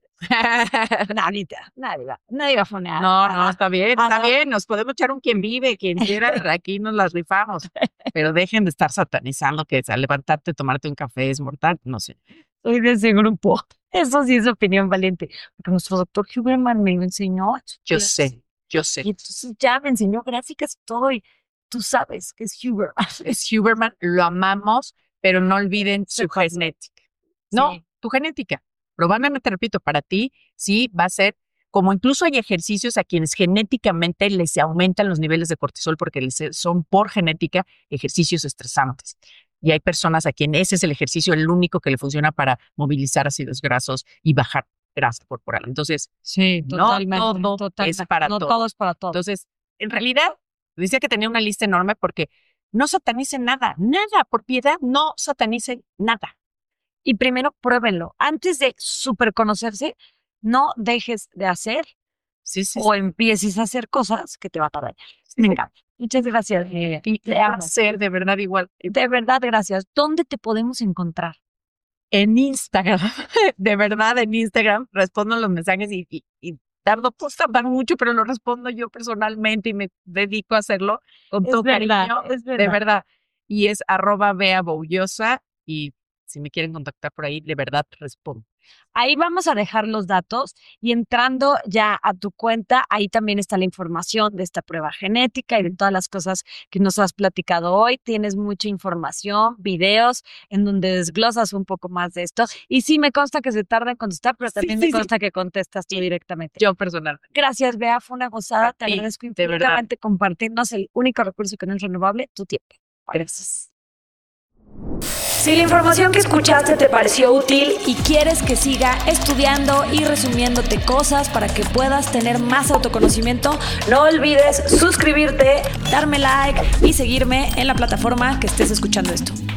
nadie, nadie va, nadie va a fonear.
No, no, está bien, está ah, bien. Nos podemos echar un quien vive, quien quiera, aquí nos las rifamos. Pero dejen de estar satanizando que al levantarte, tomarte un café es mortal. No sé.
Soy de ese grupo. Eso sí es opinión valiente. Porque nuestro doctor Huberman me lo enseñó.
Yo sé, yo sé.
Y entonces ya me enseñó gráficas y todo. Y tú sabes que es Huberman.
Es Huberman, lo amamos, pero no olviden su genética. No, sí. Tu genética. Probablemente, repito, para ti sí va a ser, como incluso hay ejercicios a quienes genéticamente les aumentan los niveles de cortisol porque les son por genética ejercicios estresantes. Y hay personas a quien ese es el ejercicio, el único que le funciona para movilizar ácidos grasos y bajar grasa corporal. Entonces,
sí, totalmente,
no todo
totalmente.
es para
no
todo.
todo es para todo.
Entonces, en realidad, decía que tenía una lista enorme porque no satanicen nada, nada, por piedad, no satanicen nada.
Y primero pruébenlo. Antes de super conocerse, no dejes de hacer
sí, sí,
o
sí.
empieces a hacer cosas que te van a dañar. Sí, Me encanta. Muchas gracias. Eh,
y te amo. Ser de verdad igual.
De verdad, gracias. ¿Dónde te podemos encontrar?
En Instagram. De verdad, en Instagram. Respondo los mensajes y, y, y tardo, pues tardar mucho, pero lo respondo yo personalmente y me dedico a hacerlo con
es
todo
verdad,
cariño.
Es verdad.
De verdad. Y es arroba Bea Boullosa y si me quieren contactar por ahí, de verdad respondo.
Ahí vamos a dejar los datos y entrando ya a tu cuenta, ahí también está la información de esta prueba genética y de todas las cosas que nos has platicado hoy. Tienes mucha información, videos en donde desglosas un poco más de esto. Y sí me consta que se tarda en contestar, pero también sí, sí, me consta sí. que contestas tú directamente.
Yo personalmente.
Gracias, Bea. Fue una gozada. Te agradezco infinitamente compartirnos el único recurso que no es renovable, tu tiempo.
Gracias.
Si la información que escuchaste te pareció útil y quieres que siga estudiando y resumiéndote cosas para que puedas tener más autoconocimiento, no olvides suscribirte, darme like y seguirme en la plataforma que estés escuchando esto.